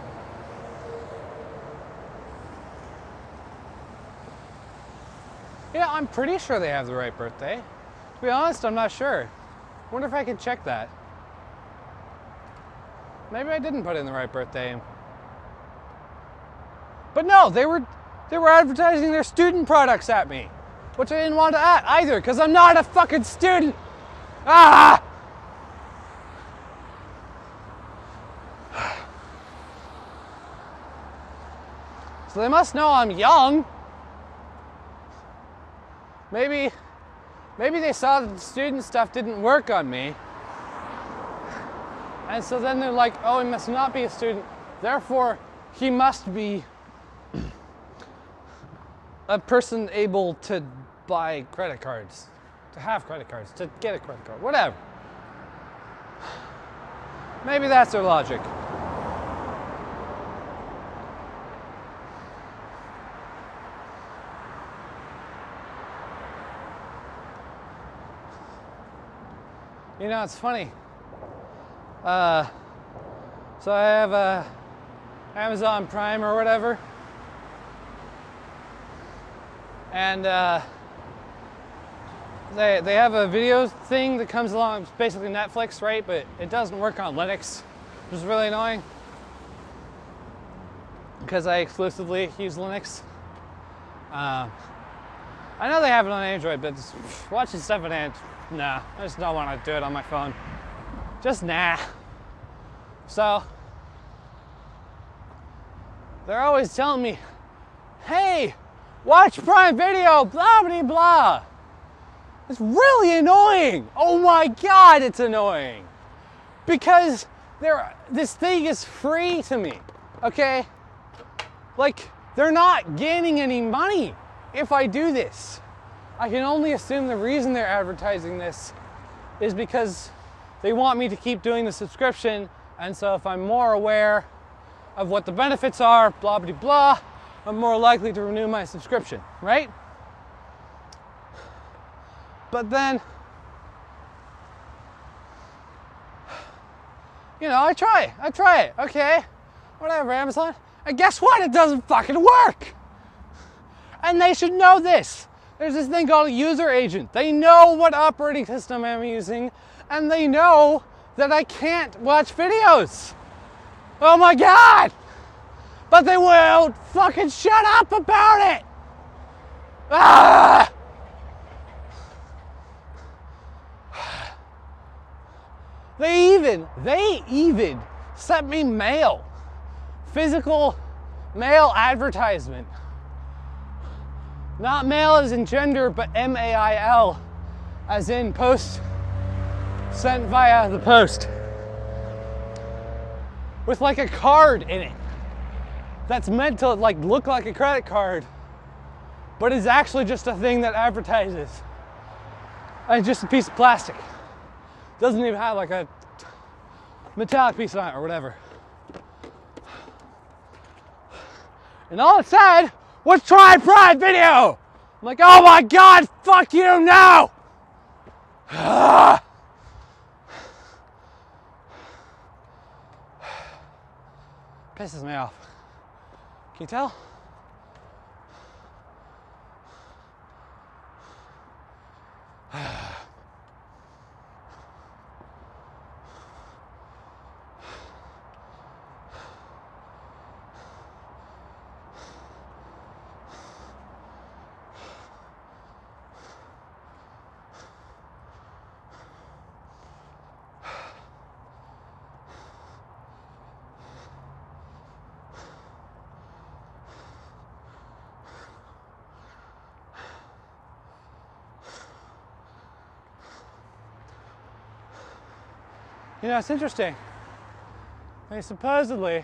Yeah, I'm pretty sure they have the right birthday. To be honest, I'm not sure. I wonder if I can check that. Maybe I didn't put in the right birthday. But no, they were advertising their student products at me, which I didn't want to at either, because I'm not a fucking student. So they must know I'm young. Maybe they saw that the student stuff didn't work on me. And so then they're like, oh, he must not be a student. Therefore, he must be a person able to buy credit cards, to have credit cards, to get a credit card, whatever. Maybe that's their logic. You know, it's funny. So I have Amazon Prime or whatever, and they have a video thing that comes along. It's basically Netflix, right? But it doesn't work on Linux, which is really annoying because I exclusively use Linux. I know they have it on Android, but watching stuff on Android, nah, I just don't want to do it on my phone. Just nah. So they're always telling me, hey, watch Prime Video, blah, blah, blah. It's really annoying. Oh my God, it's annoying. Because this thing is free to me, okay? Like, they're not gaining any money if I do this. I can only assume the reason they're advertising this is because they want me to keep doing the subscription, and so if I'm more aware of what the benefits are, blah, blah, blah, I'm more likely to renew my subscription, right? But then, you know, I try it, okay? Whatever, Amazon. And guess what? It doesn't fucking work. And they should know this. There's this thing called a user agent. They know what operating system I'm using, and they know that I can't watch videos. Oh my God! But they won't fucking shut up about it! Ah! They even sent me mail. Physical mail advertisement. Not mail as in gender, but M-A-I-L as in post, sent via the post. With like a card in it that's meant to like look like a credit card, but is actually just a thing that advertises. And it's just a piece of plastic. Doesn't even have like a metallic piece on it or whatever. And all it said was try Prime Video. I'm like, oh my God, fuck you, no! Pisses me off. Can you tell? You know, it's interesting. They supposedly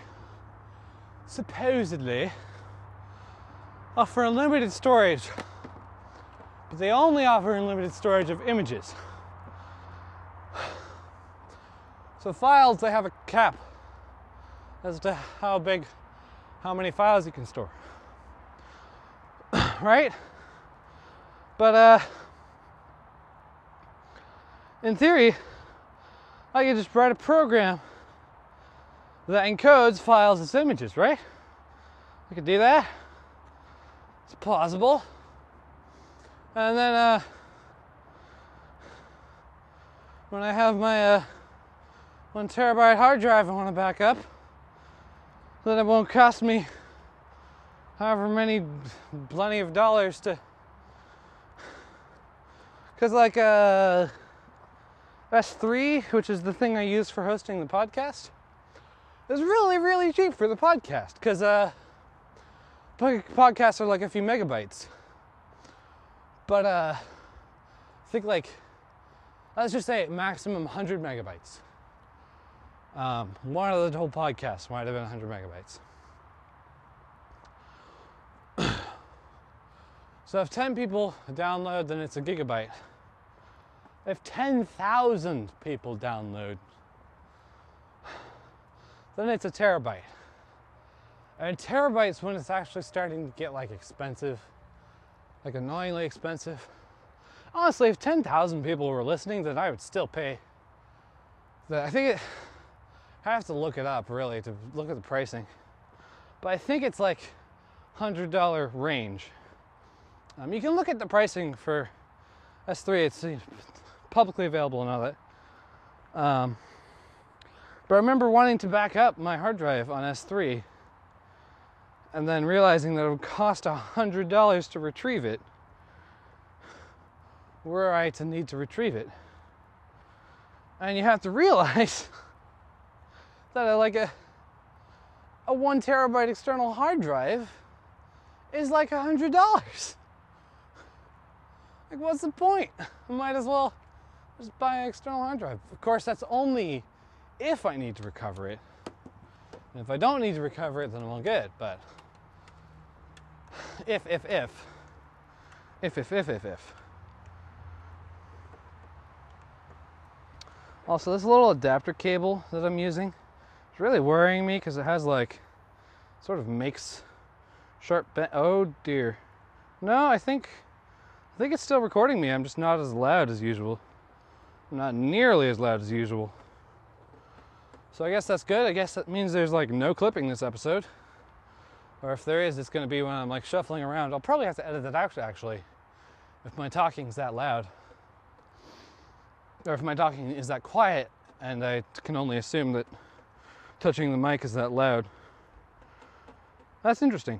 offer unlimited storage, but they only offer unlimited storage of images. So files, they have a cap as to how many files you can store, right? But in theory, I could just write a program that encodes files as images, right? I could do that. It's plausible. And then when I have my 1 terabyte hard drive I want to back up, then it won't cost me however many plenty of dollars to, because like S3, which is the thing I use for hosting the podcast, is really, really cheap for the podcast, because podcasts are like a few megabytes. But I think like, let's just say maximum 100 megabytes. One of the whole podcast might have been 100 megabytes. So if 10 people download, then it's a gigabyte. If 10,000 people download, then it's a terabyte. And terabytes when it's actually starting to get like expensive, like annoyingly expensive. Honestly, if 10,000 people were listening, then I would still pay. I have to look it up really to look at the pricing. But I think it's like $100 range. You can look at the pricing for S3. It's publicly available and all that. But I remember wanting to back up my hard drive on S3 and then realizing that it would cost $100 to retrieve it were I to need to retrieve it. And you have to realize that like a 1 terabyte external hard drive is like $100. Like, what's the point? I might as well just buy an external hard drive. Of course, that's only if I need to recover it. And if I don't need to recover it, then I'm all good. But if. Also, this little adapter cable that I'm using is really worrying me because it has like, sort of makes sharp bend. Oh dear. No, I think it's still recording me. I'm just not as loud as usual. I'm not nearly as loud as usual. So I guess that's good. I guess that means there's like no clipping this episode. Or if there is, it's going to be when I'm like shuffling around. I'll probably have to edit that out actually, if my talking's that loud. Or if my talking is that quiet and I can only assume that touching the mic is that loud. That's interesting.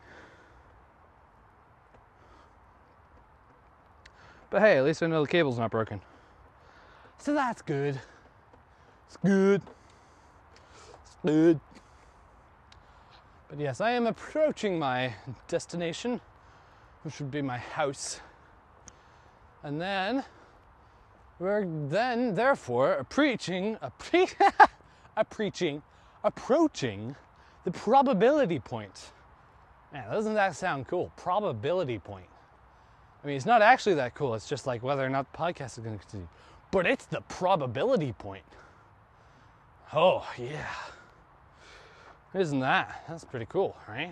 But hey, at least I know the cable's not broken. So that's good. It's good. It's good. But yes, I am approaching my destination, which would be my house. And then we're therefore approaching the probability point. Man, doesn't that sound cool? Probability point. I mean, it's not actually that cool. It's just like whether or not the podcast is going to continue. But it's the probability point. Oh, yeah. Isn't that? That's pretty cool, right?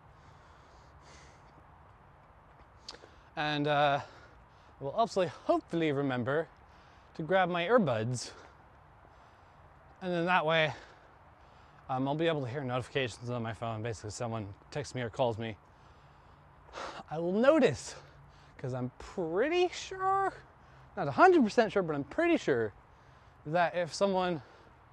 And I will also hopefully remember to grab my earbuds. And then that way, I'll be able to hear notifications on my phone. Basically, someone texts me or calls me. I will notice, because I'm pretty sure, not 100% sure, but I'm pretty sure that if someone,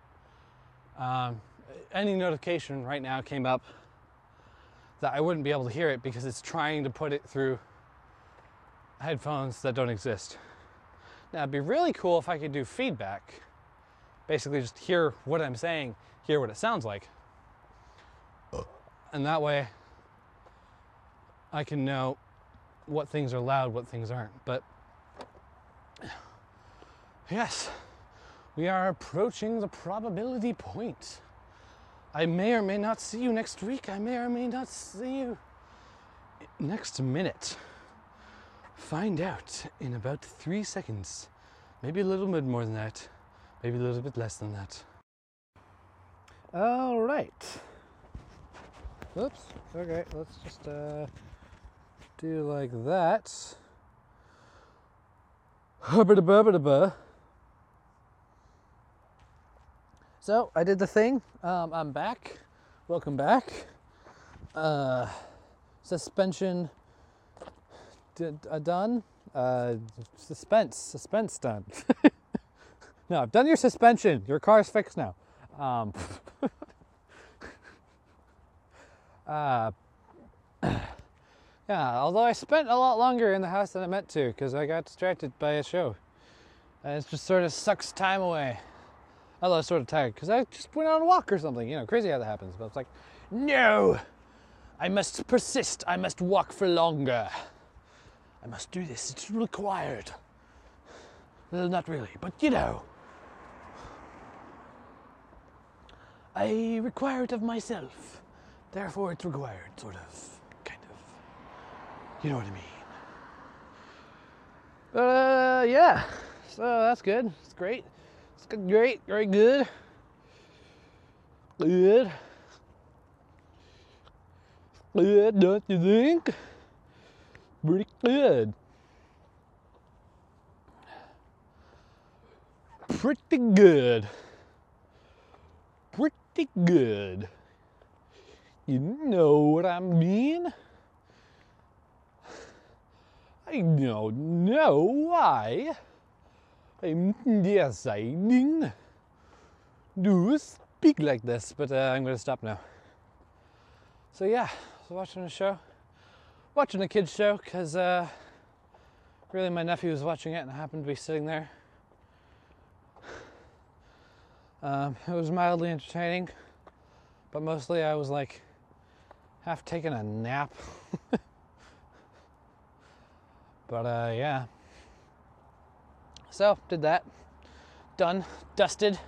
any notification right now came up, that I wouldn't be able to hear it because it's trying to put it through headphones that don't exist. Now, it'd be really cool if I could do feedback. Basically, just hear what I'm saying, hear what it sounds like. And that way, I can know what things are loud, what things aren't. But yes, we are approaching the probability point. I may or may not see you next week. I may or may not see you next minute. Find out in about 3 seconds. Maybe a little bit more than that. Maybe a little bit less than that. All right. Oops. Okay, let's just do like that. So I did the thing. I'm back. Welcome back. Suspension done. Suspense done. No, I've done your suspension. Your car's fixed now. Yeah, although I spent a lot longer in the house than I meant to because I got distracted by a show. And it just sort of sucks time away. Although I was sort of tired because I just went on a walk or something. You know, crazy how that happens. But it's like, no, I must persist. I must walk for longer. I must do this. It's required. Well, not really, but you know. I require it of myself. Therefore, it's required, sort of, kind of. You know what I mean? But yeah, so that's good. It's great. It's good, great, very good. Good. Good, don't you think? Pretty good. Pretty good. Pretty good. You know what I mean? I don't know why I'm deciding to speak like this, but I'm going to stop now. So yeah, I was watching a show. Watching a kid's show, because really my nephew was watching it and I happened to be sitting there. It was mildly entertaining, but mostly I was like half taking a nap. But yeah. So, did that. Done. Dusted.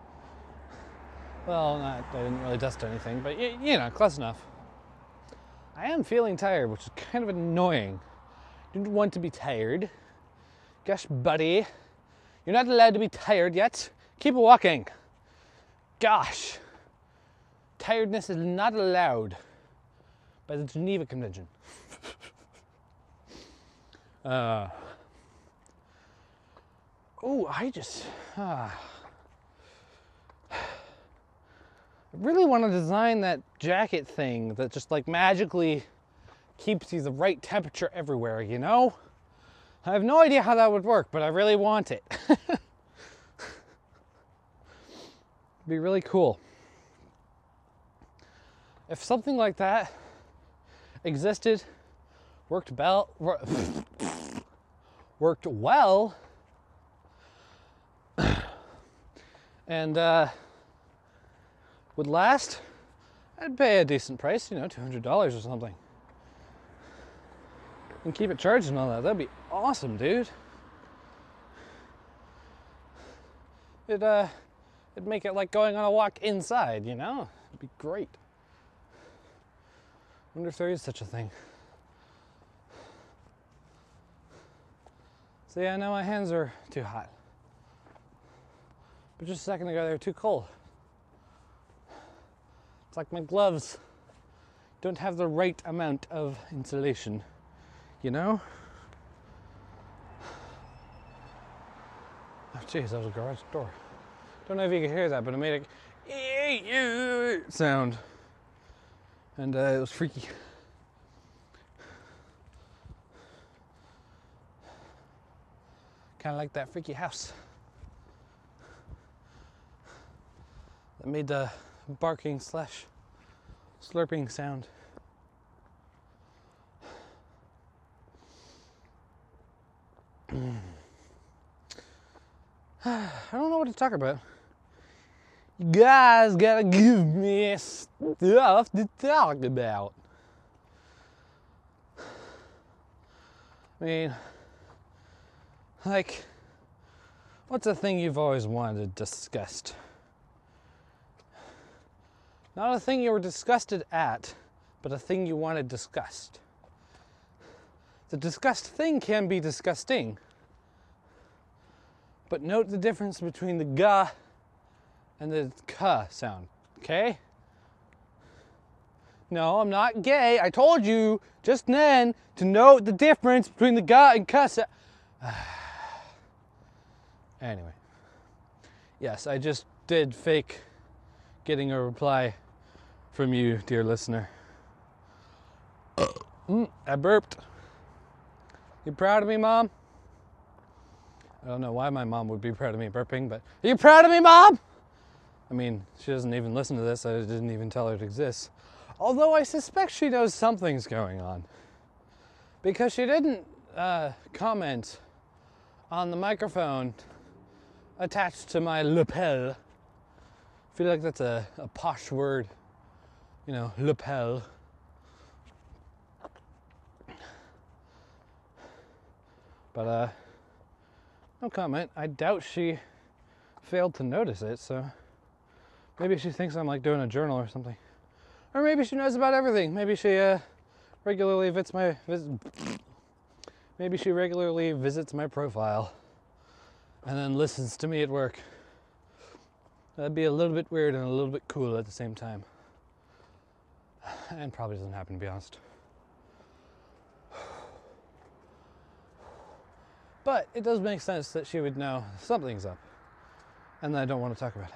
Well, I didn't really dust anything, but you know, close enough. I am feeling tired, which is kind of annoying. Didn't want to be tired. Gosh, buddy. You're not allowed to be tired yet. Keep walking. Gosh. Tiredness is not allowed by the Geneva Convention. I really want to design that jacket thing that just like magically keeps you the right temperature everywhere, you know? I have no idea how that would work, but I really want it. It'd be really cool. If something like that existed, worked well, and would last, I'd pay a decent price, you know, $200 or something. And keep it charged and all that. That'd be awesome, dude. It'd make it like going on a walk inside, you know? It'd be great. Wonder if there is such a thing. So yeah, now my hands are too hot. But just a second ago, they were too cold. It's like my gloves don't have the right amount of insulation, you know? Oh jeez, that was a garage door. Don't know if you could hear that, but it made a sound. And it was freaky. Kind of like that freaky house that made the barking / slurping sound. I don't know what to talk about. You guys gotta give me stuff to talk about. I mean, like, what's a thing you've always wanted discussed? Not a thing you were disgusted at, but a thing you wanted discussed. The disgust thing can be disgusting, but note the difference between the ga and the ka sound, okay? No, I'm not gay. I told you just then to note the difference between the ga and ka sound. Anyway. Yes, I just did fake getting a reply from you, dear listener. I burped. You proud of me, Mom? I don't know why my mom would be proud of me burping, but are you proud of me, Mom? I mean, she doesn't even listen to this. I didn't even tell her it exists. Although I suspect she knows something's going on. Because she didn't comment on the microphone attached to my lapel. I feel like that's a posh word. You know, lapel. But, no comment. I doubt she failed to notice it, so maybe she thinks I'm like doing a journal or something. Or maybe she knows about everything. Maybe she regularly visits Maybe she regularly visits my profile and then listens to me at work. That'd be a little bit weird and a little bit cool at the same time. And probably doesn't happen, to be honest. But it does make sense that she would know something's up and that I don't want to talk about it.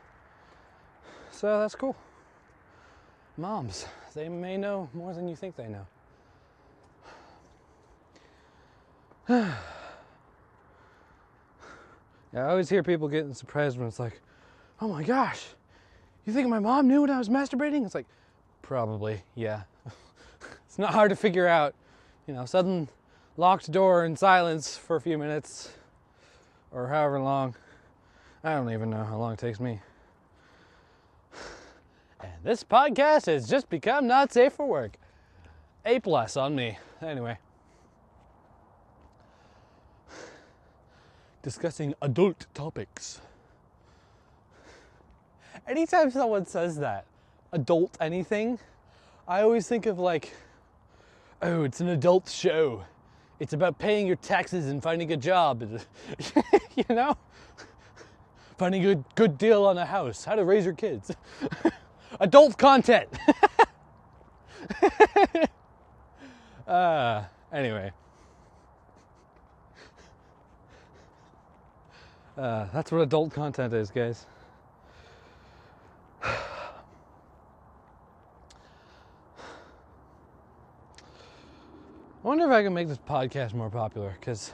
So that's cool. Moms, they may know more than you think they know. Yeah, I always hear people getting surprised when it's like, oh my gosh, you think my mom knew when I was masturbating? It's like, probably, yeah. It's not hard to figure out. Sudden locked door and silence for a few minutes or however long. I don't even know how long it takes me. And this podcast has just become not safe for work. A+ on me. Anyway. Discussing adult topics. Anytime someone says that, adult anything, I always think of like, oh, it's an adult show. It's about paying your taxes and finding a job. Finding a good deal on a house, how to raise your kids. Adult content. Anyway. That's what adult content is, guys. I wonder if I can make this podcast more popular, because,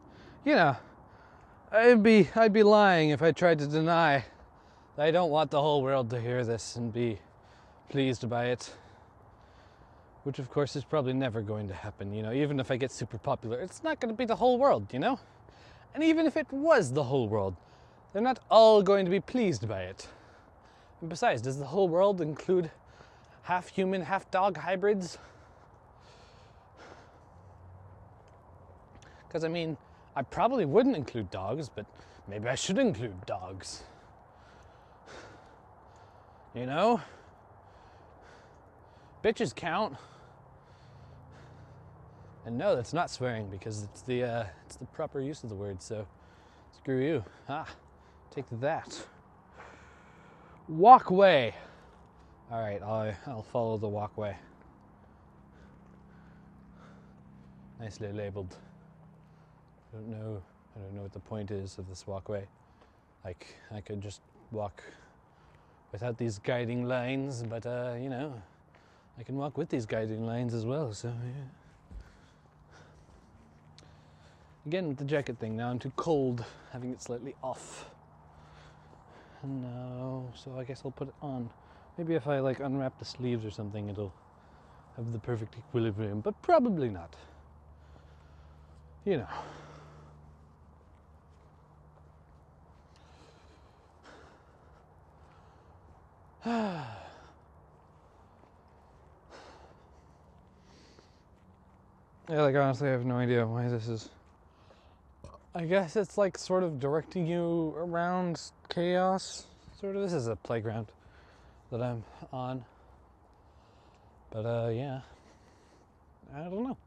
I'd be lying if I tried to deny that I don't want the whole world to hear this and be pleased by it. Which, of course, is probably never going to happen, even if I get super popular. It's not going to be the whole world, And even if it was the whole world, they're not all going to be pleased by it. And besides, does the whole world include half human, half dog hybrids? Because, I probably wouldn't include dogs, but maybe I should include dogs. Bitches count. And no, that's not swearing because it's the proper use of the word, so screw you. Take that. Walkway. Alright, I'll follow the walkway. Nicely labeled. I don't know what the point is of this walkway. Like, I could just walk without these guiding lines, but I can walk with these guiding lines as well, so yeah. Again with the jacket thing, now I'm too cold, having it slightly off. No, so I guess I'll put it on. Maybe if I unwrap the sleeves or something, it'll have the perfect equilibrium, but probably not. Yeah, honestly, I have no idea why this is. I guess it's sort of directing you around chaos. Sort of. This is a playground that I'm on. But, yeah. I don't know.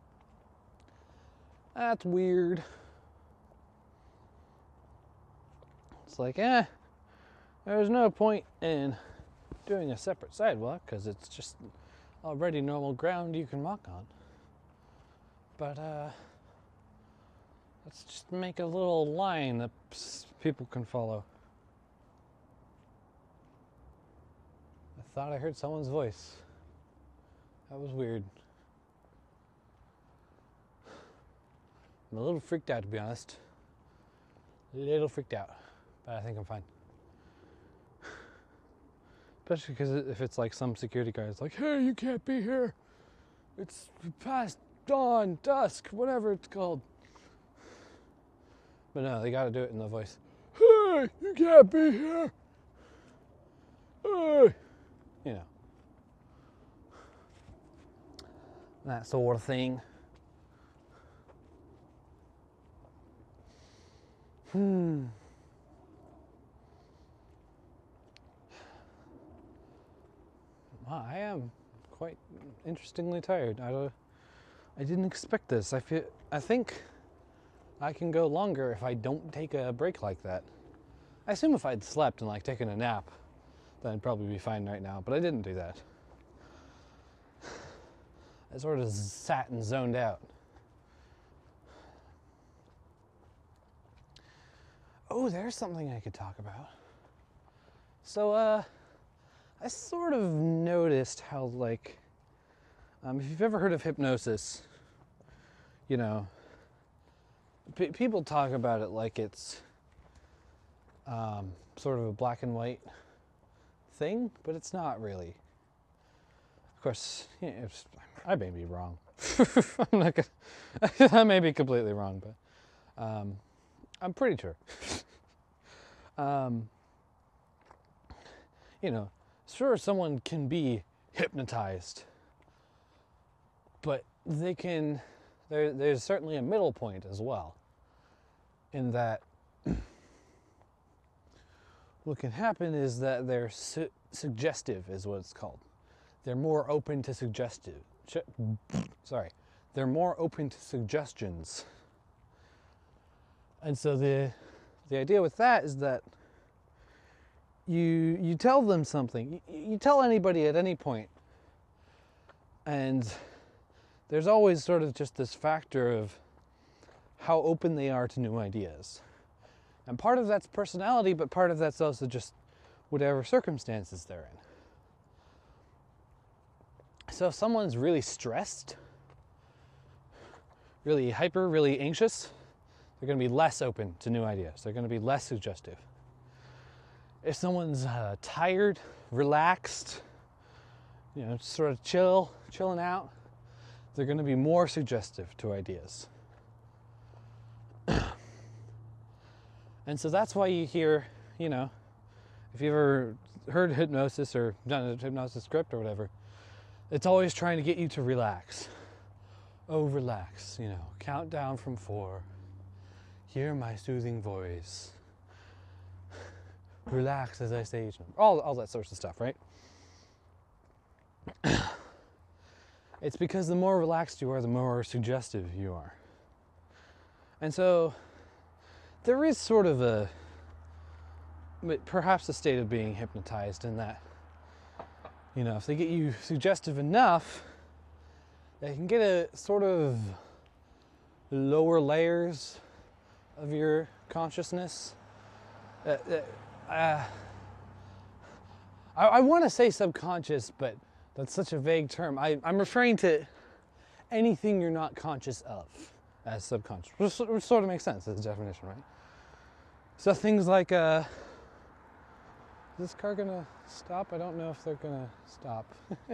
That's weird. It's there's no point in doing a separate sidewalk because it's just already normal ground you can walk on. But, let's just make a little line that people can follow. I thought I heard someone's voice. That was weird. I'm a little freaked out, to be honest. A little freaked out. But I think I'm fine. Especially because if it's some security guard, it's hey, you can't be here. It's past dawn, dusk, whatever it's called. But no, they gotta do it in the voice. Hey, you can't be here. Hey. That sort of thing. Wow, I am quite interestingly tired. I didn't expect this. I think I can go longer if I don't take a break like that. I assume if I'd slept and like taken a nap, then I'd probably be fine right now, but I didn't do that. I sort of sat and zoned out. Oh, there's something I could talk about. So, I sort of noticed how, like, if you've ever heard of hypnosis, you know, people talk about it like it's sort of a black and white thing, but it's not really. Of course, you know, I may be wrong. I'm not gonna, I may be completely wrong, but I'm pretty sure. You know, sure, someone can be hypnotized, but they can, there's certainly a middle point as well, in that what can happen is that they're suggestive, is what it's called. They're more open to they're more open to suggestions. And so the idea with that is that you tell them something. You tell anybody at any point, and there's always sort of just this factor of how open they are to new ideas. And part of that's personality, but part of that's also just whatever circumstances they're in. So if someone's really stressed, really hyper, really anxious, they're going to be less open to new ideas. They're going to be less suggestive. If someone's tired, relaxed, you know, sort of chilling out, they're going to be more suggestive to ideas. And so that's why you hear, you know, if you've ever heard hypnosis or done a hypnosis script or whatever, it's always trying to get you to relax. Oh, relax, you know, count down from 4. Hear my soothing voice. Relax as I say, all that sorts of stuff, right? It's because the more relaxed you are, the more suggestive you are. And so there is sort of perhaps a state of being hypnotized in that, you know, if they get you suggestive enough, they can get a sort of lower layers of your consciousness. I want to say subconscious, but that's such a vague term. I'm referring to anything you're not conscious of as subconscious, which sort of makes sense as a definition, right? So things like, is this car gonna stop? I don't know if they're gonna stop.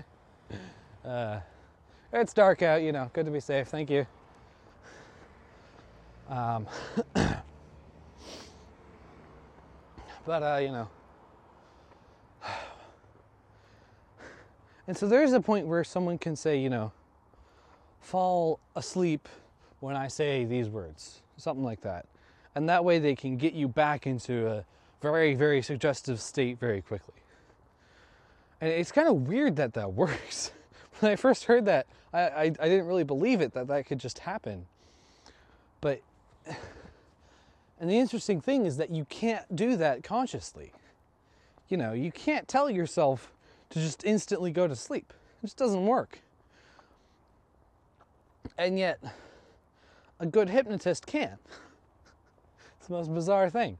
It's dark out, you know, good to be safe, thank you. But, you know. And so there's a point where someone can say, you know, fall asleep when I say these words, something like that. And that way they can get you back into a very, very suggestive state very quickly. And it's kind of weird that that works. When I first heard that, I didn't really believe it, that could just happen. But, and the interesting thing is that you can't do that consciously. You know, you can't tell yourself to just instantly go to sleep. It just doesn't work. And yet, a good hypnotist can. It's the most bizarre thing.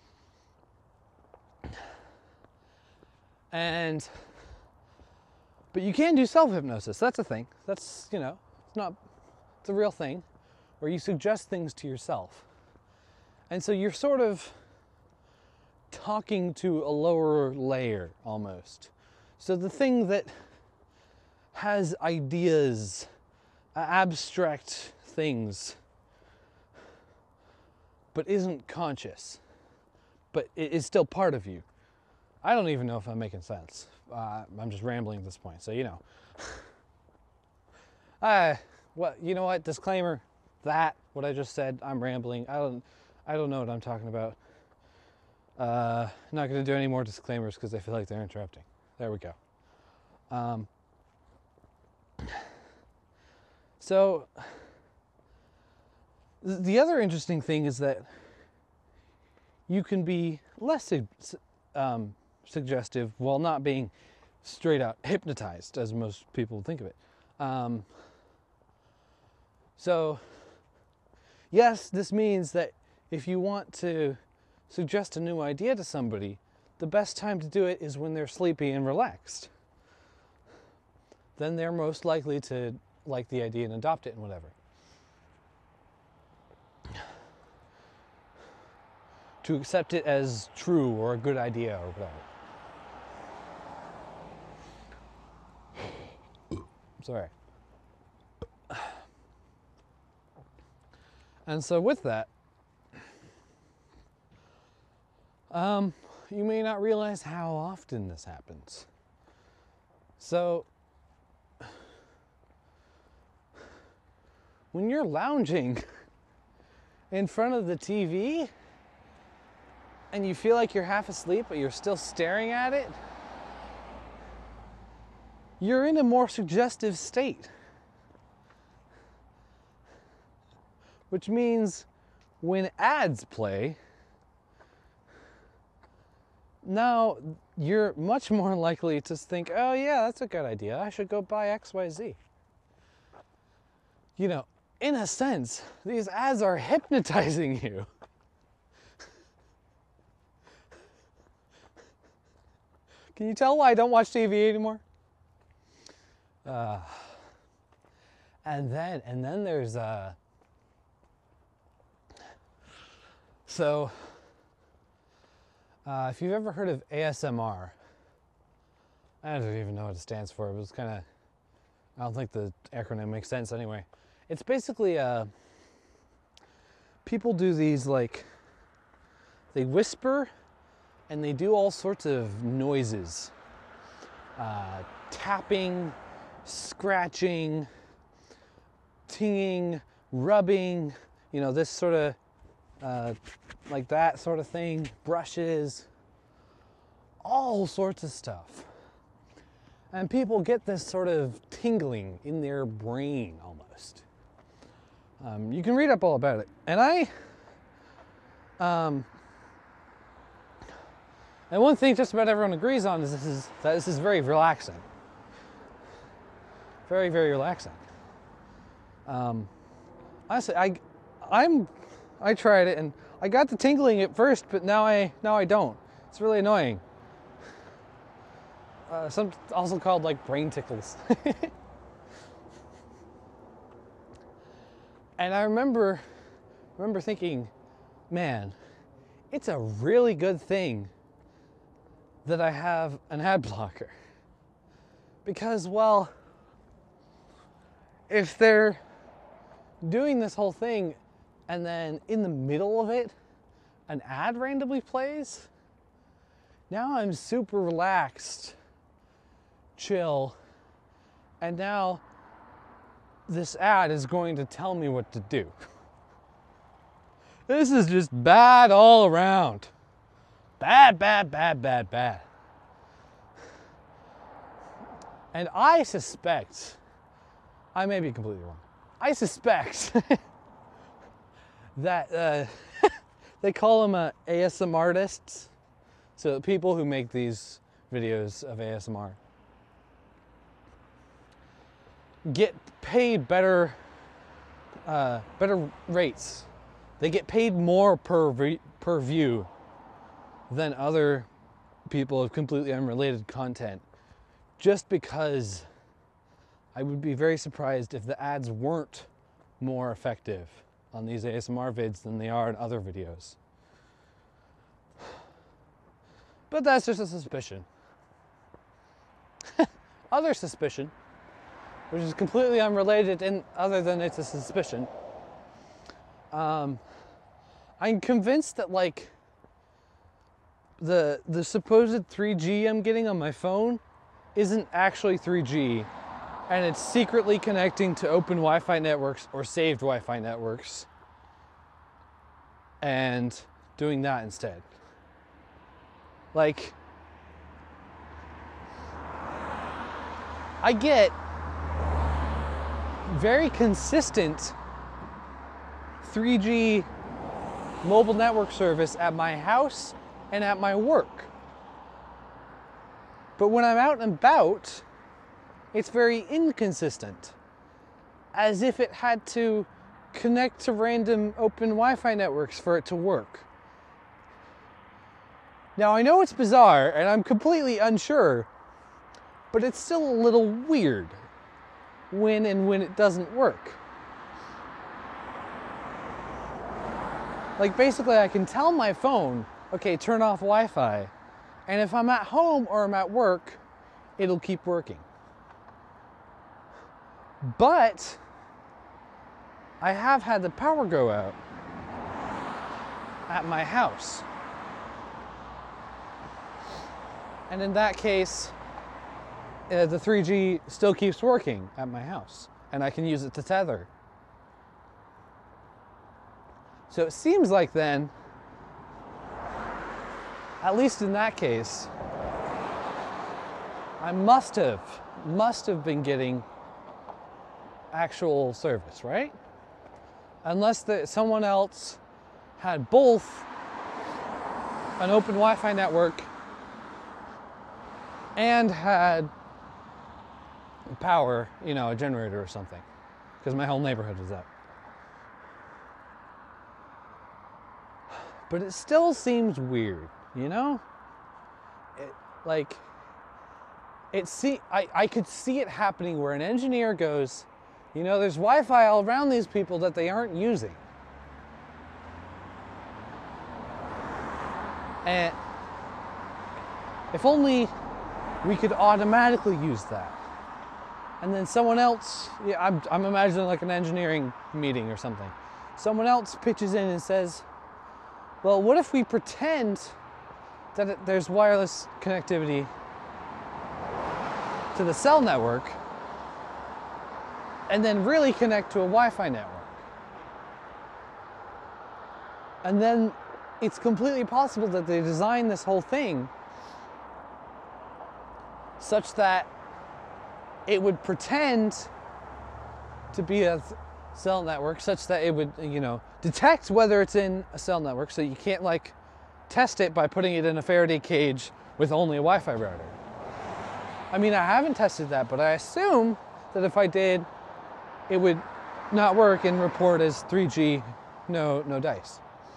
But you can do self-hypnosis. That's a thing. That's, you know, it's a real thing where you suggest things to yourself. And so you're sort of talking to a lower layer almost. So the thing that has ideas, abstract things, but isn't conscious, but it is still part of you. I don't even know if I'm making sense. I'm just rambling at this point, so you know. You know what? Disclaimer. What I just said, I'm rambling. I don't know what I'm talking about. I'm not going to do any more disclaimers because I feel like they're interrupting. There we go. So the other interesting thing is that you can be less suggestive while not being straight out hypnotized, as most people think of it. So yes, this means that if you want to suggest a new idea to somebody, the best time to do it is when they're sleepy and relaxed. Then they're most likely to like the idea and adopt it and whatever. To accept it as true or a good idea or whatever. Sorry. And so with that, you may not realize how often this happens. So, when you're lounging in front of the TV and you feel like you're half asleep but you're still staring at it, you're in a more suggestive state. Which means when ads play, now you're much more likely to think, oh yeah, that's a good idea. I should go buy XYZ. You know, in a sense, these ads are hypnotizing you. Can you tell why I don't watch TV anymore? And then there's so if you've ever heard of ASMR, I don't even know what it stands for, but it's kind of, I don't think the acronym makes sense anyway. It's basically people do these, like, they whisper and they do all sorts of noises. Tapping, scratching, tinging, rubbing, you know, this sort of, like that sort of thing, brushes, all sorts of stuff. And people get this sort of tingling in their brain almost. You can read up all about it. And and one thing just about everyone agrees on is that this is very relaxing. Very, very relaxing. Honestly, I tried it and I got the tingling at first, but now I don't. It's really annoying. Some also called like brain tickles. And I remember thinking, man, it's a really good thing that I have an ad blocker. Because, well, if they're doing this whole thing and then in the middle of it, an ad randomly plays, now I'm super relaxed, chill, and now this ad is going to tell me what to do. This is just bad all around. Bad, bad, bad, bad, bad. And I suspect, I may be completely wrong, I suspect that they call them ASMR artists. So people who make these videos of ASMR get paid better rates. They get paid more per view than other people of completely unrelated content, just because I would be very surprised if the ads weren't more effective on these ASMR vids than they are in other videos. But that's just a suspicion. Other suspicion, which is completely unrelated and other than it's a suspicion. I'm convinced that, like, the supposed 3G I'm getting on my phone isn't actually 3G, and it's secretly connecting to open Wi-Fi networks or saved Wi-Fi networks and doing that instead. Like, very consistent 3G mobile network service at my house and at my work. But when I'm out and about, it's very inconsistent, as if it had to connect to random open Wi-Fi networks for it to work. Now, I know it's bizarre and I'm completely unsure, but it's still a little weird when it doesn't work. Like, basically I can tell my phone, okay, turn off Wi-Fi, and if I'm at home or I'm at work, it'll keep working. But I have had the power go out at my house. And in that case, the 3G still keeps working at my house, and I can use it to tether. So it seems like then, at least in that case, I must have been getting actual service, right? Unless someone else had both an open Wi-Fi network and had power, a generator or something, because my whole neighborhood was up. But it still seems weird, I could see it happening where an engineer goes, there's Wi-Fi all around these people that they aren't using. And if only we could automatically use that. And then someone else, I'm imagining like an engineering meeting or something. Someone else pitches in and says, well, what if we pretend that there's wireless connectivity to the cell network and then really connect to a Wi-Fi network? And then it's completely possible that they designed this whole thing such that it would pretend to be a cell network, such that it would, detect whether it's in a cell network, so you can't test it by putting it in a Faraday cage with only a Wi-Fi router. I mean, I haven't tested that, but I assume that if I did, it would not work and report as 3G, no dice.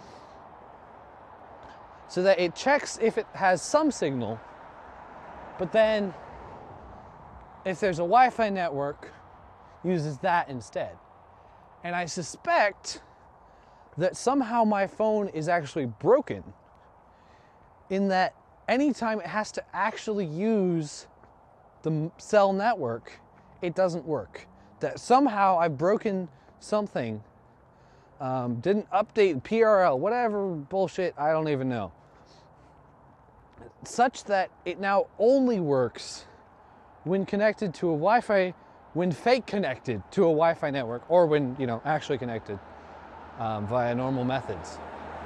So that it checks if it has some signal, but then if there's a Wi-Fi network, uses that instead. And I suspect that somehow my phone is actually broken, in that anytime it has to actually use the cell network, it doesn't work. That somehow I've broken something, didn't update PRL, whatever bullshit, I don't even know. Such that it now only works when connected to a Wi-Fi, when fake connected to a Wi-Fi network, or when, actually connected via normal methods.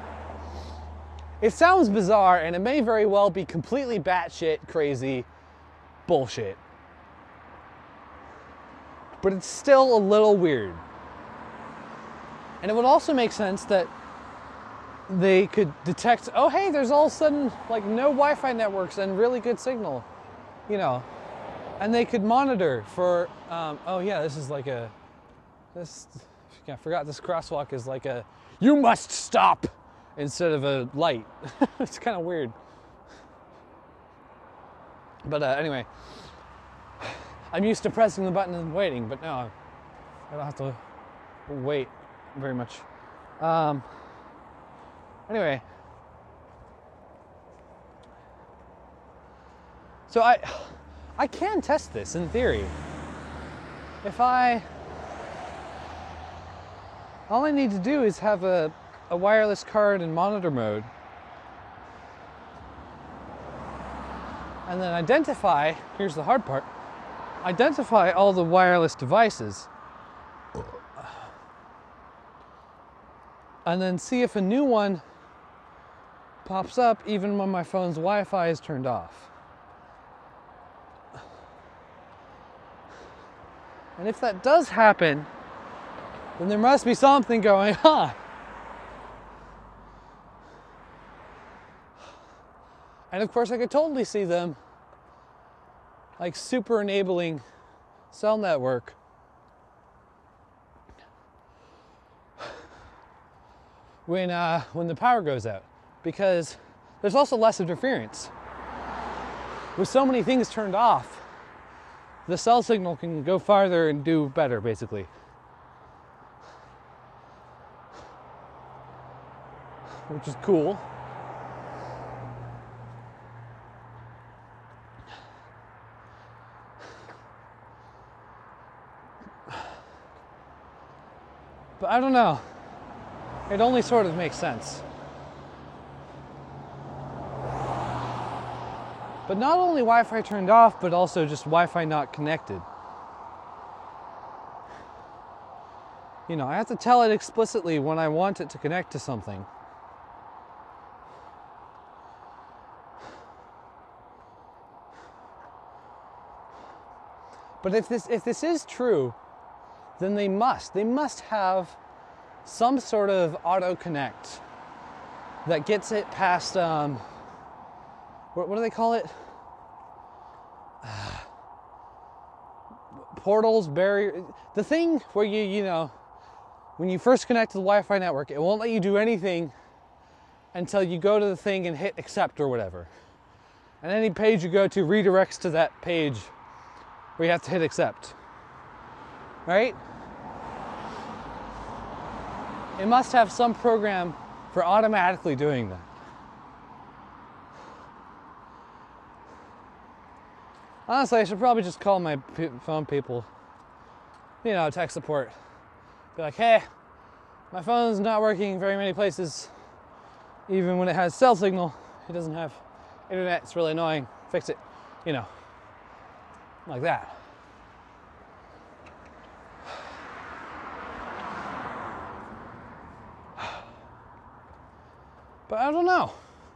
It sounds bizarre, and it may very well be completely batshit crazy bullshit. But it's still a little weird. And it would also make sense that they could detect, oh hey, there's all of a sudden no Wi-Fi networks and really good signal, and they could monitor for, oh yeah, this is I forgot this crosswalk is you must stop instead of a light. It's kind of weird. But anyway, I'm used to pressing the button and waiting, but no, I don't have to wait very much. Anyway, so I can test this in theory. All I need to do is have a wireless card in monitor mode, and then identify, here's the hard part, identify all the wireless devices, and then see if a new one pops up even when my phone's Wi-Fi is turned off. And if that does happen, then there must be something going on. And of course, I could totally see them like super enabling cell network when the power goes out, because there's also less interference. With so many things turned off, the cell signal can go farther and do better, basically. Which is cool. But I don't know. It only sort of makes sense. But not only Wi-Fi turned off, but also just Wi-Fi not connected. You know, I have to tell it explicitly when I want it to connect to something. But if this is true, then they must have some sort of auto connect that gets it past what do they call it? Portals, barrier, the thing where you know, when you first connect to the Wi-Fi network, it won't let you do anything until you go to the thing and hit accept or whatever. And any page you go to redirects to that page where you have to hit accept. Right? It must have some program for automatically doing that. Honestly, I should probably just call my phone people, you know, tech support. Be like, hey, my phone's not working in very many places. Even when it has cell signal, it doesn't have internet. It's really annoying. Fix it, you know, like that. But I don't know.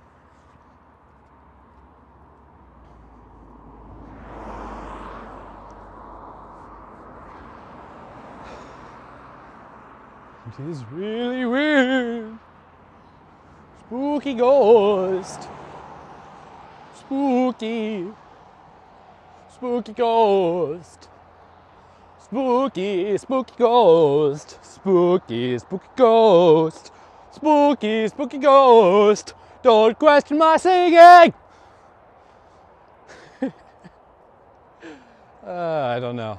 It is really weird. Spooky ghost. Spooky. Spooky ghost. Spooky, spooky ghost. Spooky, spooky ghost. Spooky, spooky ghost. Don't question my singing. I don't know.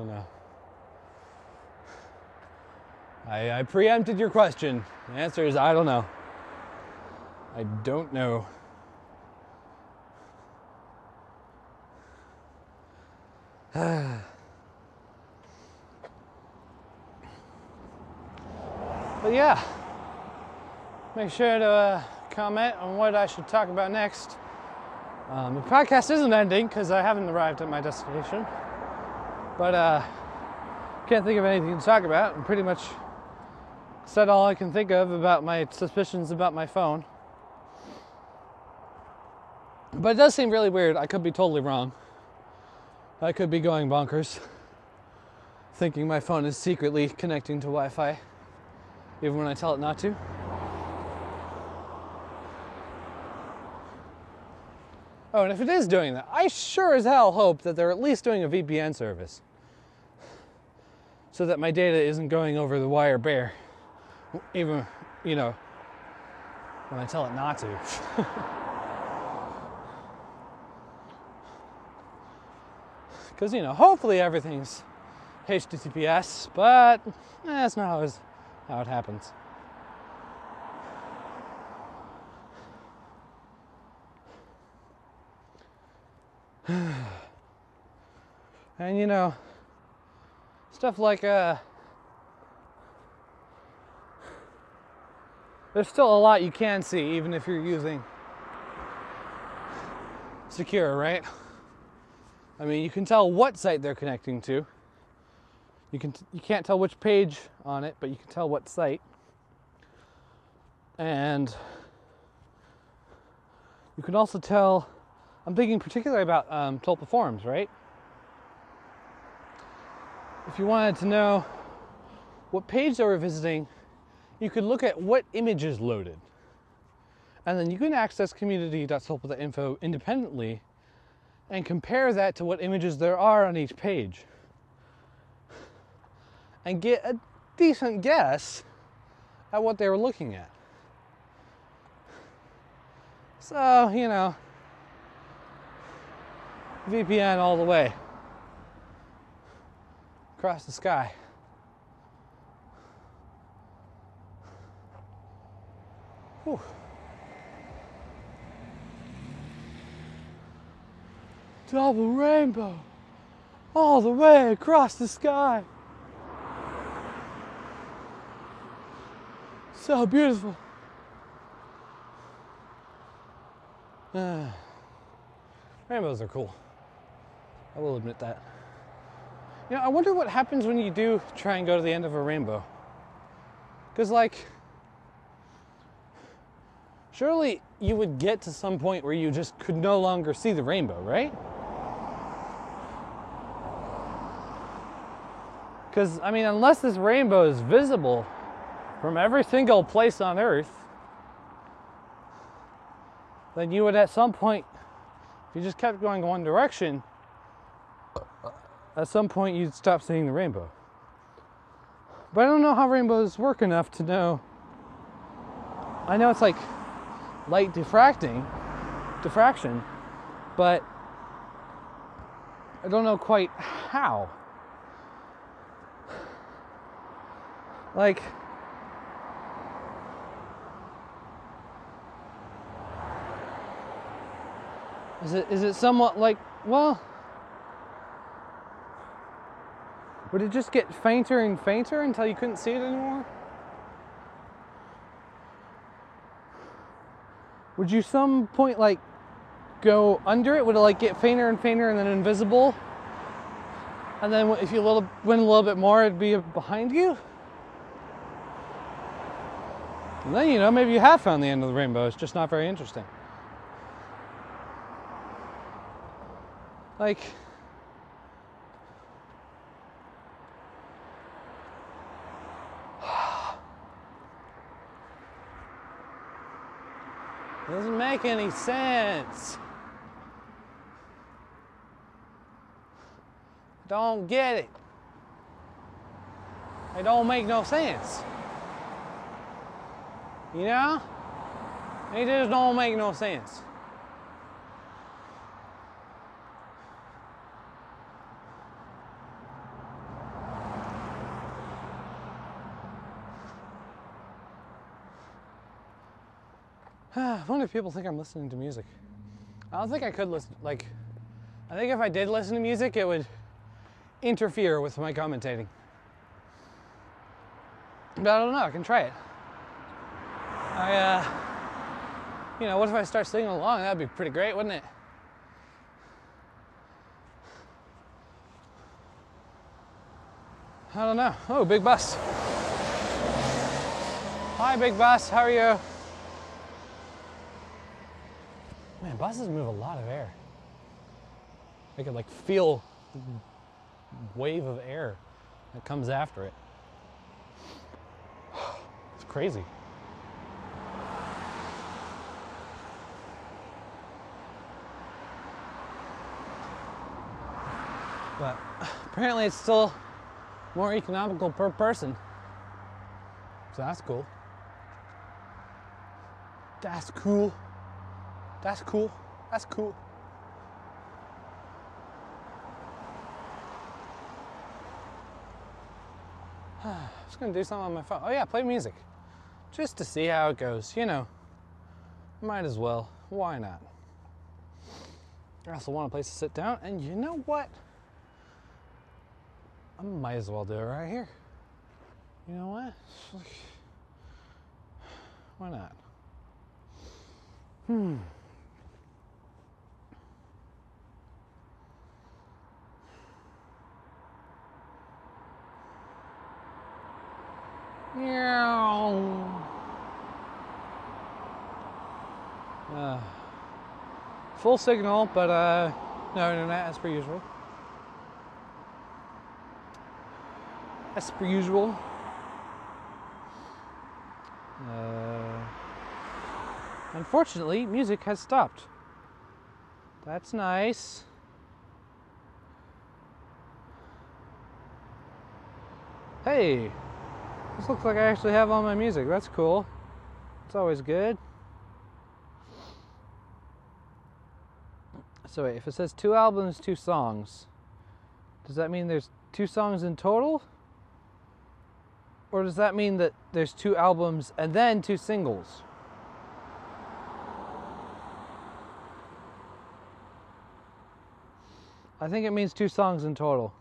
I preempted your question. The answer is I don't know. I don't know. But yeah, make sure to comment on what I should talk about next. The podcast isn't ending because I haven't arrived at my destination, but can't think of anything to talk about, and pretty much said all I can think of about my suspicions about my phone. But it does seem really weird. I could be totally wrong. I could be going bonkers, thinking my phone is secretly connecting to Wi-Fi, even when I tell it not to. Oh, and if it is doing that, I sure as hell hope that they're at least doing a VPN service, so that my data isn't going over the wire bare, even, you know, when I tell it not to. Because, you know, hopefully everything's HTTPS, but that's not how it happens. And, you know, stuff like, there's still a lot you can see, even if you're using Secure, right? I mean, you can tell what site they're connecting to. You can't tell which page on it, but you can tell what site. And you can also tell, I'm thinking particularly about Tulpa Forums, right? if you wanted to know what page they were visiting, you could look at what images loaded. And then you can access community.social.info independently and compare that to what images there are on each page. And get a decent guess at what they were looking at. So, you know, VPN all the way. Across the sky. Whew. Double rainbow. All the way across the sky. So beautiful. Rainbows are cool. I will admit that. You know, I wonder what happens when you do try and go to the end of a rainbow. Because, like, surely you would get to some point where you just could no longer see the rainbow, right? Because, I mean, unless this rainbow is visible from every single place on Earth, then you would at some point, if you just kept going one direction, at some point you'd stop seeing the rainbow. But I don't know how rainbows work enough to know. I know it's like light diffraction, but I don't know quite how. Like, is it somewhat like, well, would it just get fainter and fainter until you couldn't see it anymore? Would you some point like go under it? Would it like get fainter and fainter and then invisible? And then if you went a little bit more, it'd be behind you? And then, you know, maybe you have found the end of the rainbow. It's just not very interesting. Like, it doesn't make any sense. Don't get it. It don't make no sense. You know? It just don't make no sense. I wonder if people think I'm listening to music. I don't think I could listen. Like, I think if I did listen to music, it would interfere with my commentating. But I don't know. I can try it. You know, what if I start singing along? That'd be pretty great, wouldn't it? I don't know. Oh, big bus. Hi, big bus. How are you? Man, buses move a lot of air. I could like feel the wave of air that comes after it. It's crazy. But apparently it's still more economical per person. So that's cool. That's cool. That's cool. That's cool. I'm just gonna do something on my phone. Oh yeah, play music. Just to see how it goes, you know. Might as well. Why not? I also want a place to sit down, and you know what? I might as well do it right here. You know what? Why not? Full signal, but no internet as per usual. as per usual. Unfortunately, music has stopped. That's nice. Hey, this looks like I actually have all my music. That's cool. It's always good. So wait, if it says 2 albums, 2 songs, does that mean there's 2 songs in total? Or does that mean that there's 2 albums and then 2 singles? I think it means 2 songs in total.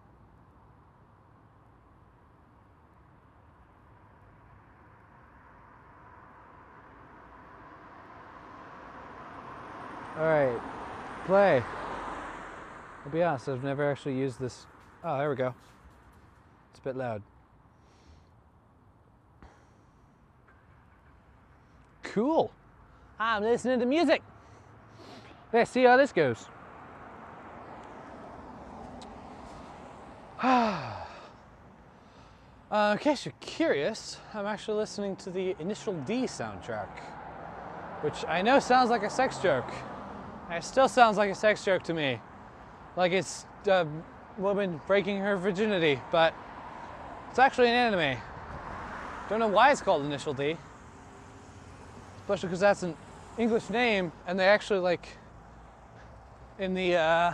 Alright, play. I'll be honest, I've never actually used this. Oh, there we go. It's a bit loud. Cool. I'm listening to music. Let's see how this goes. In case you're curious, I'm actually listening to the Initial D soundtrack, which I know sounds like a sex joke. It still sounds like a sex joke to me. Like it's a woman breaking her virginity, but it's actually an anime. Don't know why it's called Initial D. Especially because that's an English name, and they actually, like, in the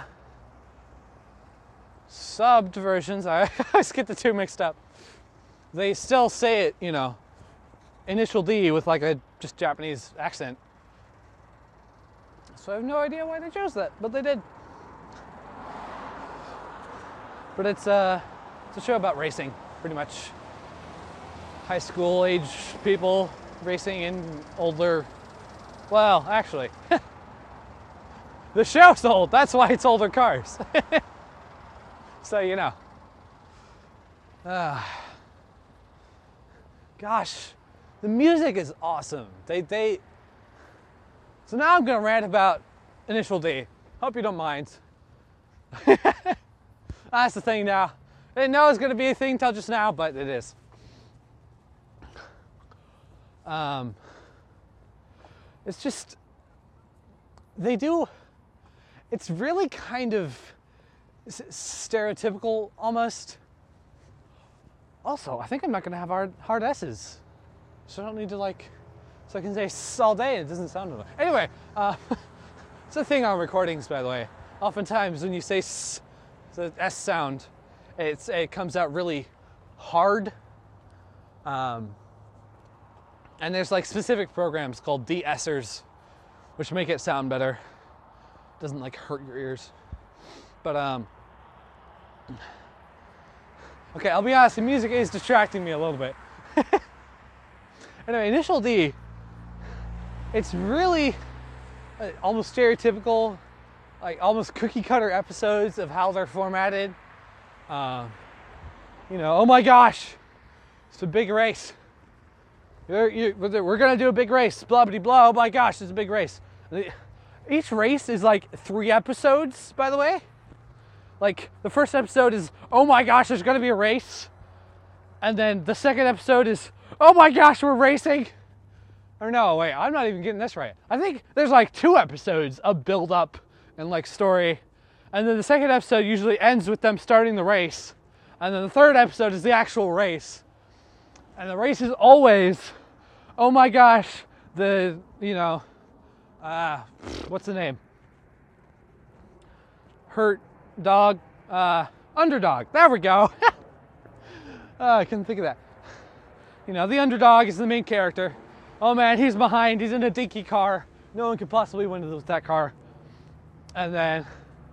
subbed versions, I always get the 2 mixed up. They still say it, you know, Initial D with like a just Japanese accent. So I have no idea why they chose that, but they did. But it's a show about racing, pretty much. High school age people racing in older, well, actually, the show's old, that's why it's older cars. So, you know. Gosh, the music is awesome. So now I'm gonna rant about Initial D. Hope you don't mind. That's the thing now. I didn't know it was gonna be a thing till just now, but it is. It's just, it's really kind of stereotypical almost. Also, I think I'm not gonna have hard S's. So I don't need to so I can say S all day and it doesn't sound right. Anyway, it's a thing on recordings, by the way. Oftentimes when you say S, the S sound, it comes out really hard. And there's like specific programs called de-essers, which make it sound better. Doesn't like hurt your ears. But okay, I'll be honest, the music is distracting me a little bit. Anyway, Initial D, it's really almost stereotypical, like almost cookie cutter episodes of how they're formatted. You know, oh my gosh, it's a big race. We're gonna do a big race, blah blah blah. Oh my gosh, it's a big race. Each race is like 3 episodes, by the way. Like the first episode is, oh my gosh, there's gonna be a race. And then the second episode is, oh my gosh, we're racing. Or no, wait, I'm not even getting this right. I think there's like 2 episodes of build up and like story. And then the second episode usually ends with them starting the race. And then the third episode is the actual race. And the race is always, oh my gosh, the, you know, what's the name? Hurt dog, underdog. There we go. I couldn't think of that. You know, the underdog is the main character. Oh man, he's behind. He's in a dinky car. No one could possibly win with that car. And then,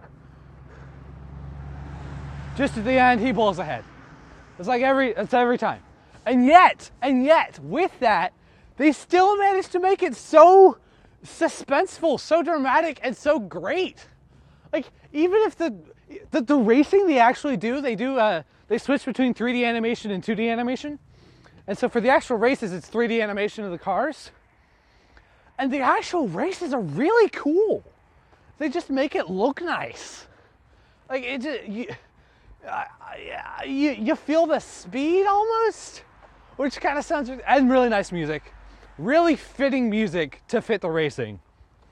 just at the end, he pulls ahead. It's like every time. And yet, with that, they still managed to make it so suspenseful, so dramatic, and so great. Like, even if the racing they actually do, they switch between 3D animation and 2D animation. And so for the actual races, it's 3D animation of the cars. And the actual races are really cool. They just make it look nice. Like, you feel the speed almost, which kind of sounds, and really nice music, really fitting music to fit the racing.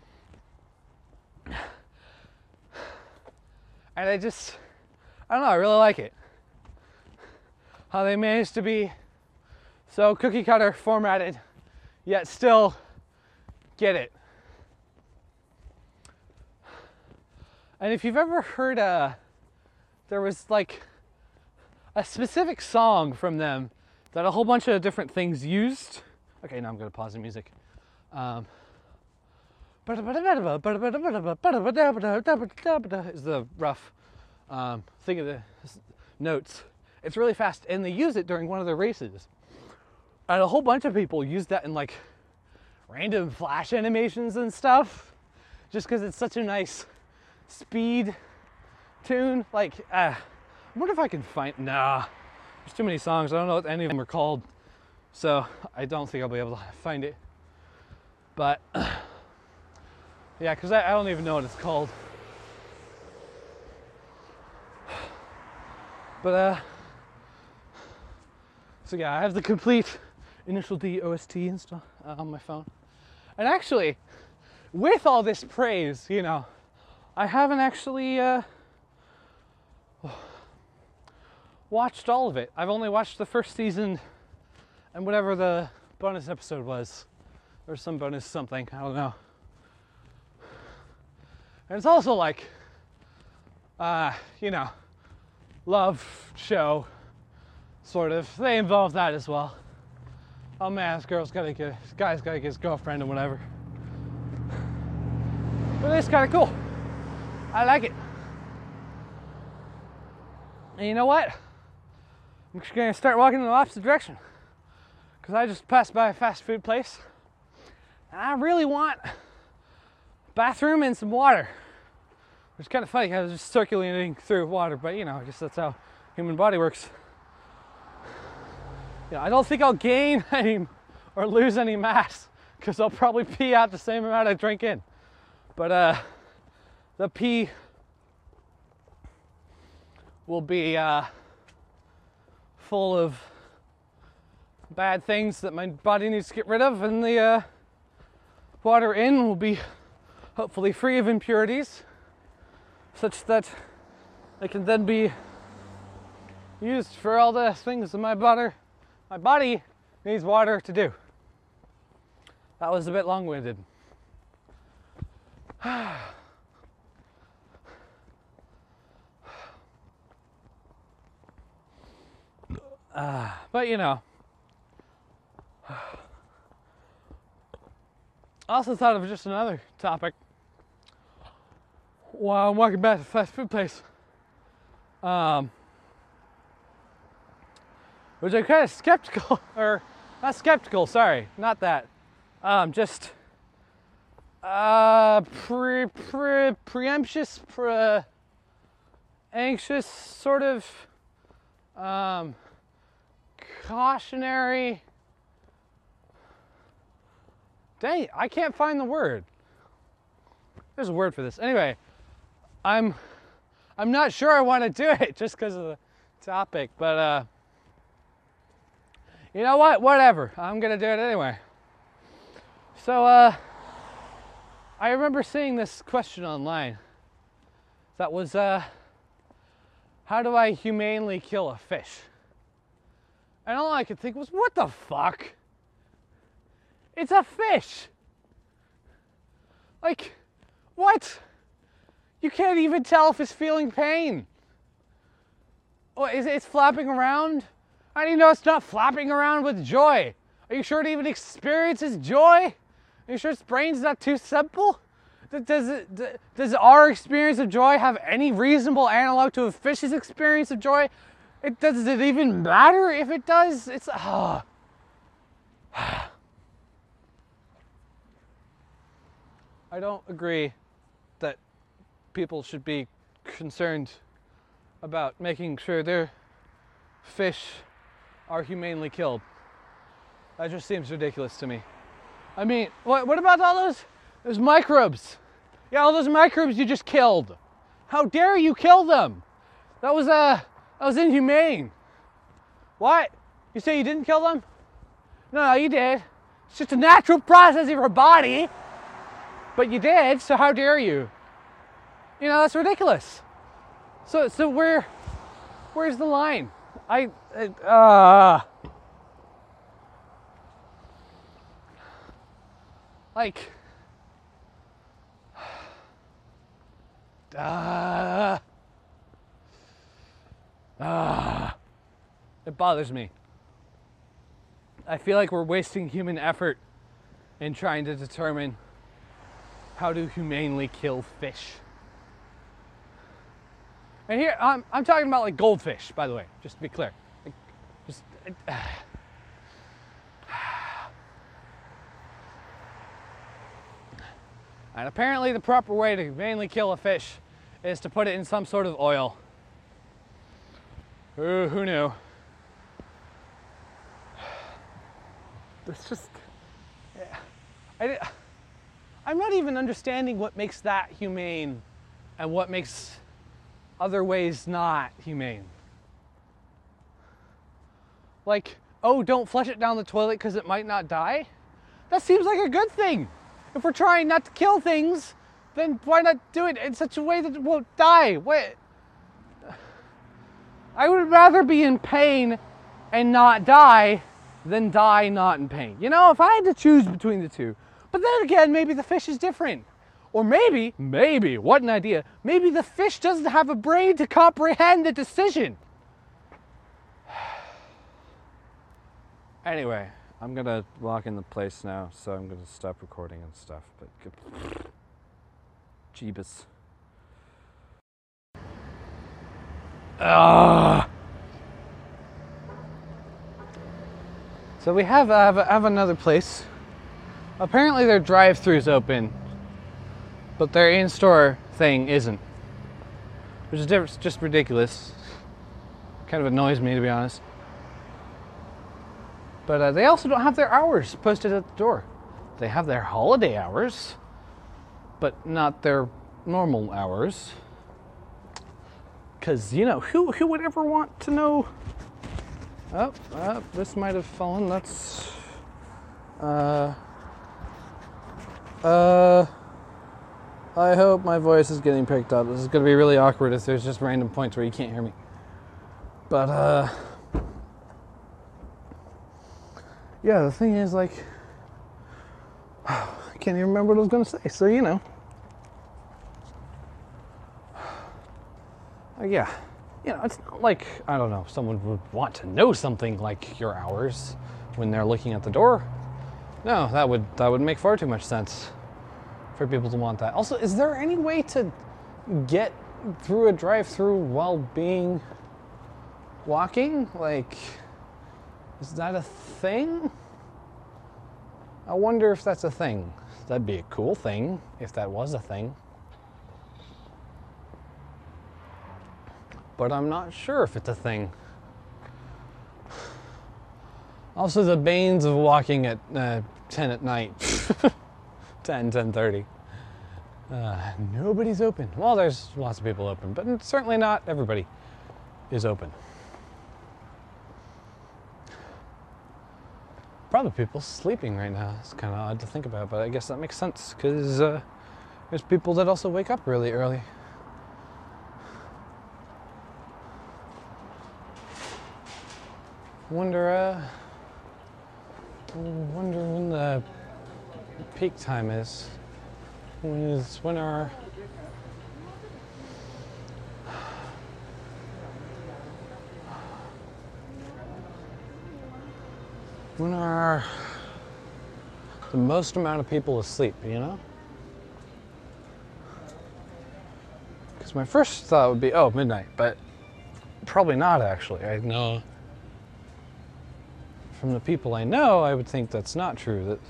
And I don't know, I really like it. How they managed to be so cookie cutter formatted, yet still get it. And if you've ever heard there was like a specific song from them that a whole bunch of different things used. Okay, now I'm gonna pause the music. Is the rough thing of the notes. It's really fast, and they use it during one of their races. And a whole bunch of people use that in like random flash animations and stuff, just because it's such a nice speed tune. Like, I wonder if I can find, nah, there's too many songs. I don't know what any of them are called, so I don't think I'll be able to find it. But yeah, because I don't even know what it's called. But so yeah, I have the complete Initial D OST installed on my phone. And actually, with all this praise, you know, I haven't actually watched all of it. I've only watched the first season and whatever the bonus episode was, or some bonus something, I don't know. And it's also like, you know, love show, sort of. They involve that as well. Oh man, this guy's gotta get his girlfriend and whatever. But it's kind of cool. I like it. And you know what? I'm just gonna start walking in the opposite direction, because I just passed by a fast food place and I really want a bathroom and some water. Which is kind of funny, I was just circulating through water, but you know, I guess that's how human body works. Yeah, I don't think I'll gain any or lose any mass, because I'll probably pee out the same amount I drink in. But the pee will be full of bad things that my body needs to get rid of, and the water in will be hopefully free of impurities, such that it can then be used for all the things that my body needs water to do. That was a bit long-winded. But you know, I also thought of just another topic while I'm walking back to the fast food place, which I'm kind of skeptical, or not skeptical, sorry, not that, just anxious, sort of, cautionary. Dang it, I can't find the word. There's a word for this. Anyway, I'm not sure I want to do it just because of the topic, but you know what? Whatever. I'm gonna do it anyway. So I remember seeing this question online that was, how do I humanely kill a fish? And all I could think was, what the fuck? It's a fish. Like, what? You can't even tell if it's feeling pain. What, it's flapping around? How do you know it's not flapping around with joy? Are you sure it even experiences joy? Are you sure its brain's not too simple? Does our experience of joy have any reasonable analog to a fish's experience of joy? Does it even matter if it does? It's I don't agree that people should be concerned about making sure their fish are humanely killed. That just seems ridiculous to me. I mean, what about all those microbes? Yeah, all those microbes you just killed. How dare you kill them? That was That was inhumane. What? You say you didn't kill them? No, you did. It's just a natural process of your body. But you did, so how dare you? You know, that's ridiculous. So where's the line? Like, it bothers me. I feel like we're wasting human effort in trying to determine how to humanely kill fish. And here, I'm talking about like goldfish, by the way, just to be clear. Like, just, and apparently the proper way to humanely kill a fish is to put it in some sort of oil. Ooh, who knew? It's just, I'm not even understanding what makes that humane and what makes other ways not humane. Like, oh, don't flush it down the toilet because it might not die? That seems like a good thing. If we're trying not to kill things, then why not do it in such a way that it won't die? What? I would rather be in pain and not die than die not in pain. You know, if I had to choose between the two. But then again, maybe the fish is different. Or maybe, what an idea, maybe the fish doesn't have a brain to comprehend the decision. Anyway, I'm gonna walk in the place now, so I'm gonna stop recording and stuff, but Jeebus. So we have another place. Apparently their drive-thru's open, but their in-store thing isn't, which is just ridiculous. Kind of annoys me, to be honest. But they also don't have their hours posted at the door. They have their holiday hours, but not their normal hours. Because, you know, who would ever want to know? Oh, this might have fallen. That's... I hope my voice is getting picked up. This is going to be really awkward if there's just random points where you can't hear me. But, yeah, the thing is, like, I can't even remember what I was going to say, so, you know. Yeah, you know, it's not like, I don't know, someone would want to know something like your hours when they're looking at the door. No, that would make far too much sense for people to want that. Also, is there any way to get through a drive-through while walking? Like, is that a thing? I wonder if that's a thing. That'd be a cool thing if that was a thing. But I'm not sure if it's a thing. Also, the banes of walking at 10 at night. 10:30. Nobody's open. Well, there's lots of people open, but certainly not everybody is open. Probably people sleeping right now. It's kind of odd to think about, but I guess that makes sense because there's people that also wake up really early. Wonder when the peak time is. When our the most amount of people asleep, you know? Because my first thought would be, oh, midnight, but probably not actually. I know from the people I know, I would think that's not true. That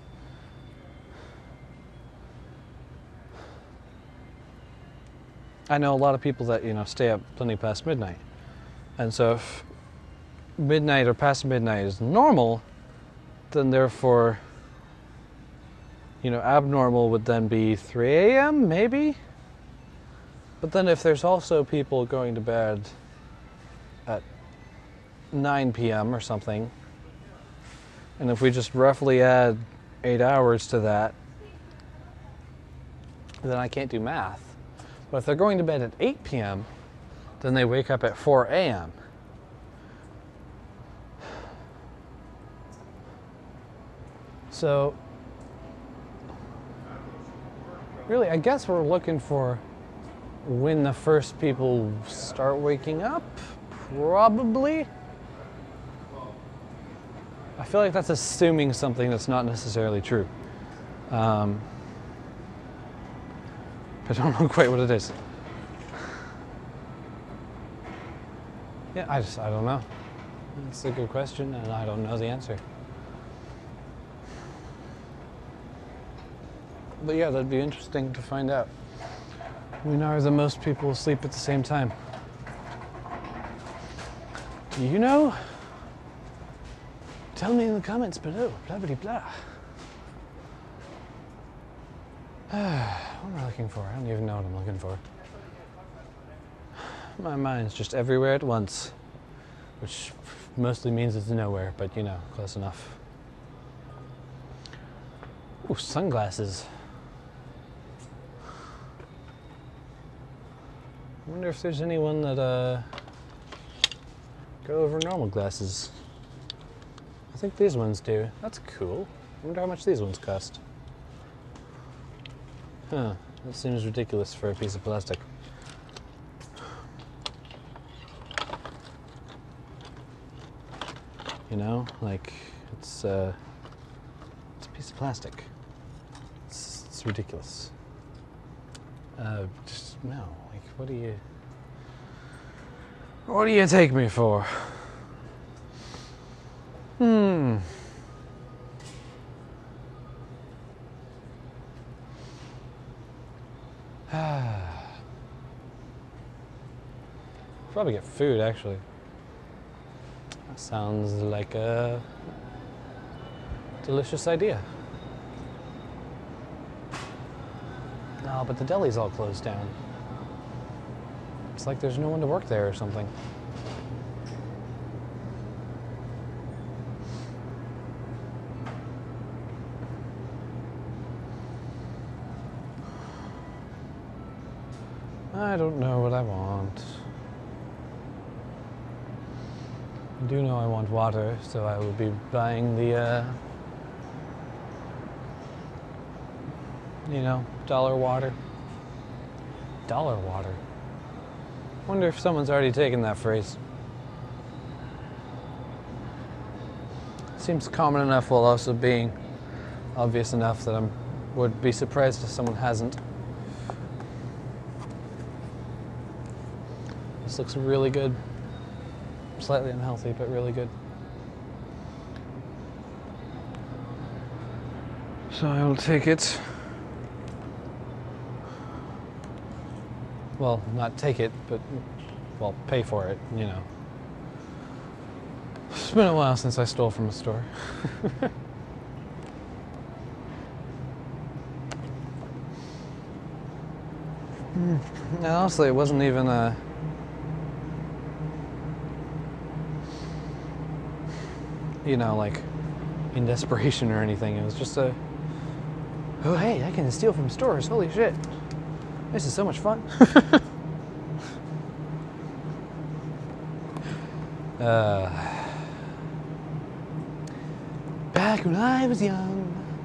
I know a lot of people that, you know, stay up plenty past midnight. And so if midnight or past midnight is normal, then therefore, you know, abnormal would then be 3 a.m. maybe? But then if there's also people going to bed at 9 p.m. or something. And if we just roughly add 8 hours to that, then I can't do math. But if they're going to bed at 8 p.m., then they wake up at 4 a.m. So, really, I guess we're looking for when the first people start waking up, probably. I feel like that's assuming something that's not necessarily true. I don't know quite what it is. Yeah, I don't know. It's a good question, and I don't know the answer. But yeah, that'd be interesting to find out. When are the most people sleep at the same time? Do you know? Tell me in the comments below. Blah blah blah. What am I looking for? I don't even know what I'm looking for. My mind's just everywhere at once, which mostly means it's nowhere, but you know, close enough. Ooh, sunglasses. I wonder if there's anyone that go over normal glasses. I think these ones do. That's cool. I wonder how much these ones cost. Huh, that seems ridiculous for a piece of plastic. You know, like, it's a piece of plastic. It's ridiculous. Just, no, like, what do you take me for? Probably get food, actually. That sounds like a delicious idea. No, but the deli's all closed down. It's like there's no one to work there or something. I don't know what I want. I do know I want water, so I will be buying the, you know, dollar water. Dollar water. Wonder if someone's already taken that phrase. Seems common enough while also being obvious enough that I would be surprised if someone hasn't. This looks really good. Slightly unhealthy, but really good. So I will take it. Well, not take it, but, well, pay for it, you know. It's been a while since I stole from a store. And honestly, it wasn't even a... you know, like, in desperation or anything. It was just a... oh, hey, I can steal from stores. Holy shit. This is so much fun. Back when I was young.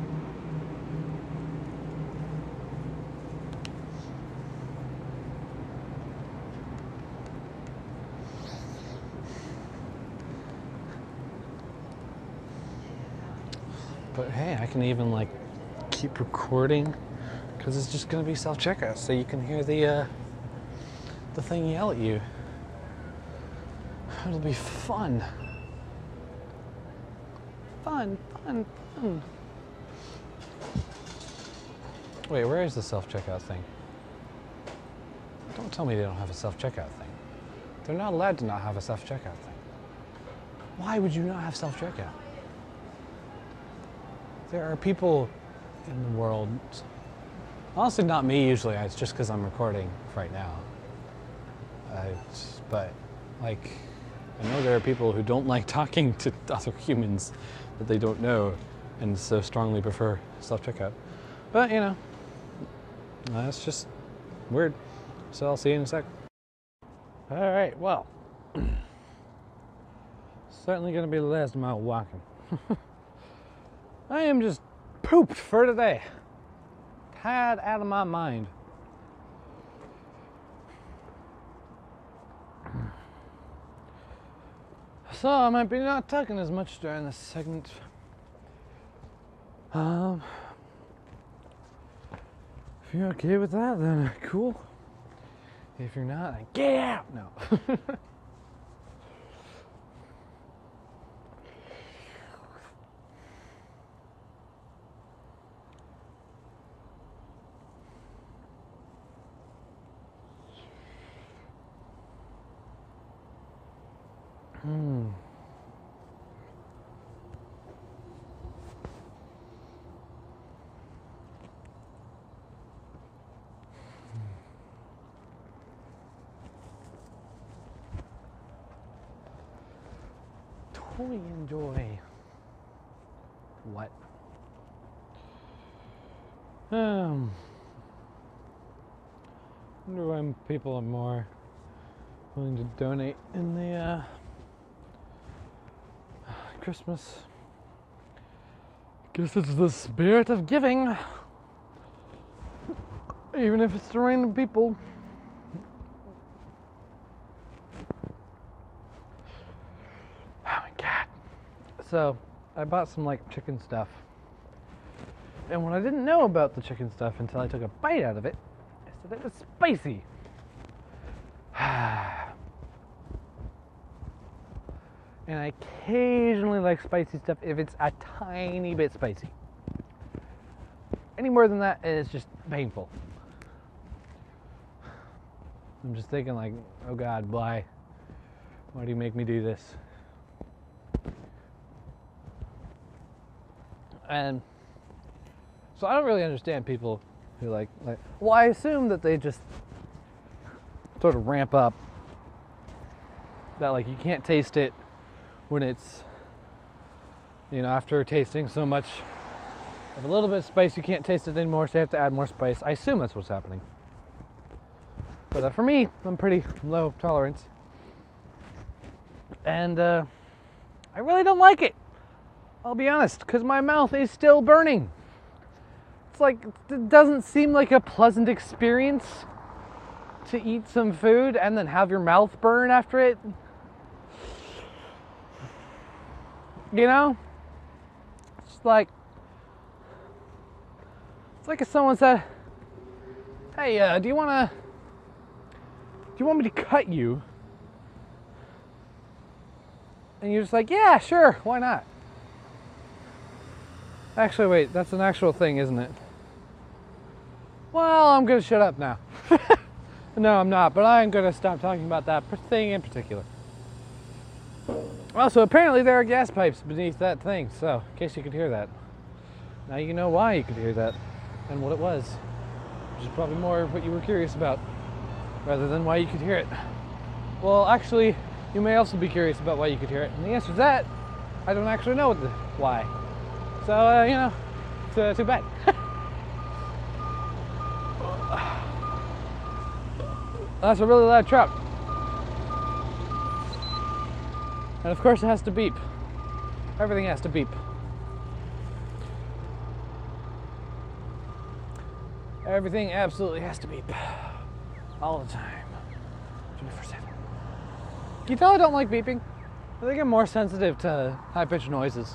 But hey, I can even like keep recording because it's just going to be self-checkout, so you can hear the thing yell at you. It'll be fun. Fun. Wait, where is the self-checkout thing? Don't tell me they don't have a self-checkout thing. They're not allowed to not have a self-checkout thing. Why would you not have self-checkout? There are people in the world, honestly not me usually, it's just because I'm recording right now. But like, I know there are people who don't like talking to other humans that they don't know and so strongly prefer self-checkout. But, you know, that's just weird. So I'll see you in a sec. All right, well, certainly going to be the last of my walking. I am just pooped for today. Tired out of my mind. So I might be not talking as much during this segment. If you're okay with that, then cool. If you're not, then get out! No. Toy enjoy. What? Wonder why people are more willing to donate in the Christmas. Guess it's the spirit of giving, even if it's to random people. Oh my god. So I bought some like chicken stuff, and what I didn't know about the chicken stuff until I took a bite out of it is that it was spicy. And I occasionally like spicy stuff if it's a tiny bit spicy. Any more than that, it's just painful. I'm just thinking like, oh God, why? Why do you make me do this? And so I don't really understand people who like, well, I assume that they just sort of ramp up that like you can't taste it when it's, you know, after tasting so much of a little bit of spice, you can't taste it anymore, so you have to add more spice. I assume that's what's happening. But for me, I'm pretty low tolerance. And I really don't like it. I'll be honest, because my mouth is still burning. It's like, it doesn't seem like a pleasant experience to eat some food and then have your mouth burn after it. You know? It's like if someone said, hey, do you want me to cut you? And you're just like, yeah, sure, why not? Actually, wait, that's an actual thing, isn't it? Well, I'm gonna shut up now. No, I'm not, but I'm gonna stop talking about that thing in particular. Also, apparently there are gas pipes beneath that thing, so in case you could hear that. Now you know why you could hear that and what it was, which is probably more of what you were curious about rather than why you could hear it. Well, actually, you may also be curious about why you could hear it, and the answer is that I don't actually know why. So, you know, it's too bad. That's a really loud truck. And of course it has to beep. Everything has to beep. Everything absolutely has to beep. All the time. 24/7. Can you tell I don't like beeping? I think I'm more sensitive to high-pitched noises.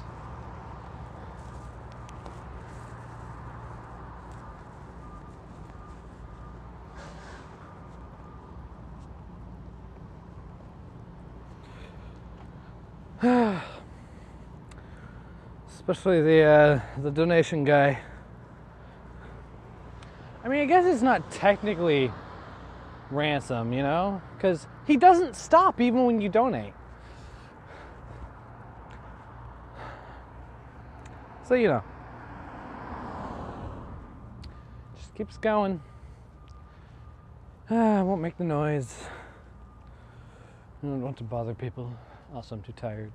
Especially the donation guy. I mean, I guess it's not technically ransom, you know? Because he doesn't stop even when you donate. So, you know. Just keeps going. I won't make the noise. I don't want to bother people. Also, I'm too tired.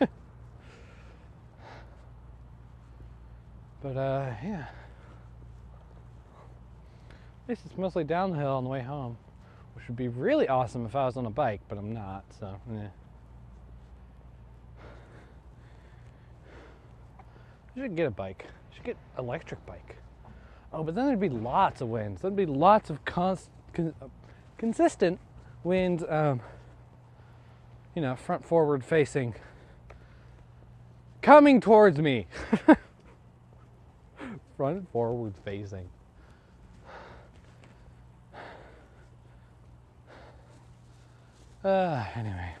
But yeah. At least it's mostly downhill on the way home, which would be really awesome if I was on a bike, but I'm not, so yeah. I should get a bike. I should get an electric bike. Oh, but then there'd be lots of winds. There'd be lots of consistent winds, front forward facing, coming towards me. Front forward facing. Anyway.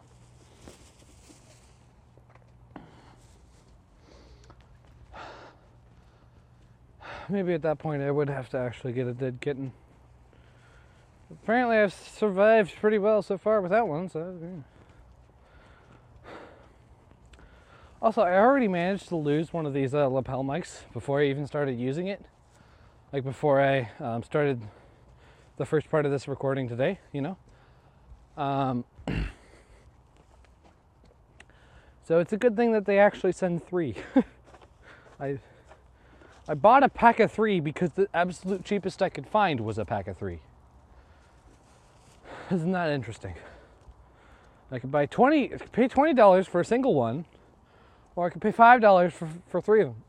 Maybe at that point I would have to actually get a dead kitten. Apparently I've survived pretty well so far without one, so yeah. Also, I already managed to lose one of these lapel mics before I even started using it. Like before I started the first part of this recording today, So it's a good thing that they actually send 3. I bought a pack of 3 because the absolute cheapest I could find was a pack of 3. Isn't that interesting? I could pay $20 for a single one, or I could pay $5 for 3 of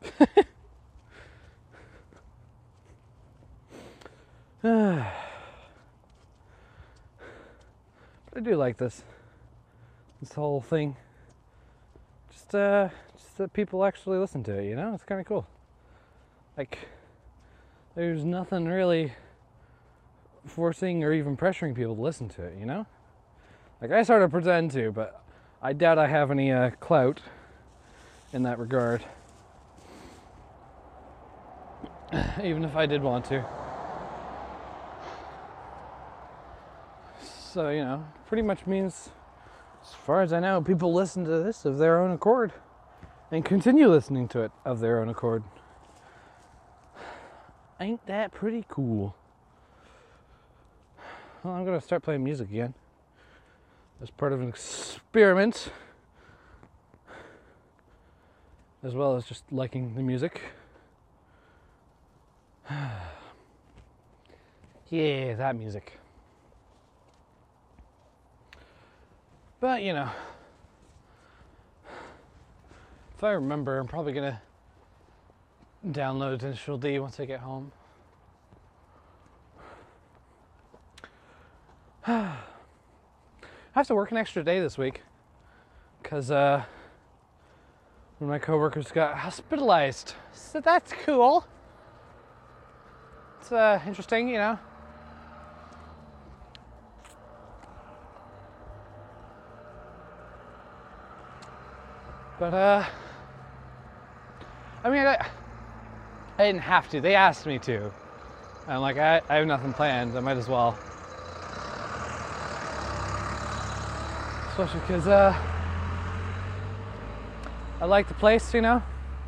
them. But I do like this whole thing. Just that people actually listen to it, It's kind of cool. Like, there's nothing really forcing or even pressuring people to listen to it, Like, I sort of pretend to, but I doubt I have any clout in that regard. Even if I did want to. So, pretty much means, as far as I know, people listen to this of their own accord and continue listening to it of their own accord. Ain't that pretty cool? Well, I'm going to start playing music again as part of an experiment, as well as just liking the music. Yeah, that music. But, if I remember, I'm probably going to download Initial D once I get home. I have to work an extra day this week because one of my coworkers got hospitalized. So that's cool. It's interesting, But I didn't have to. They asked me to. And I'm like, I have nothing planned. I might as well. Especially because I like the place, I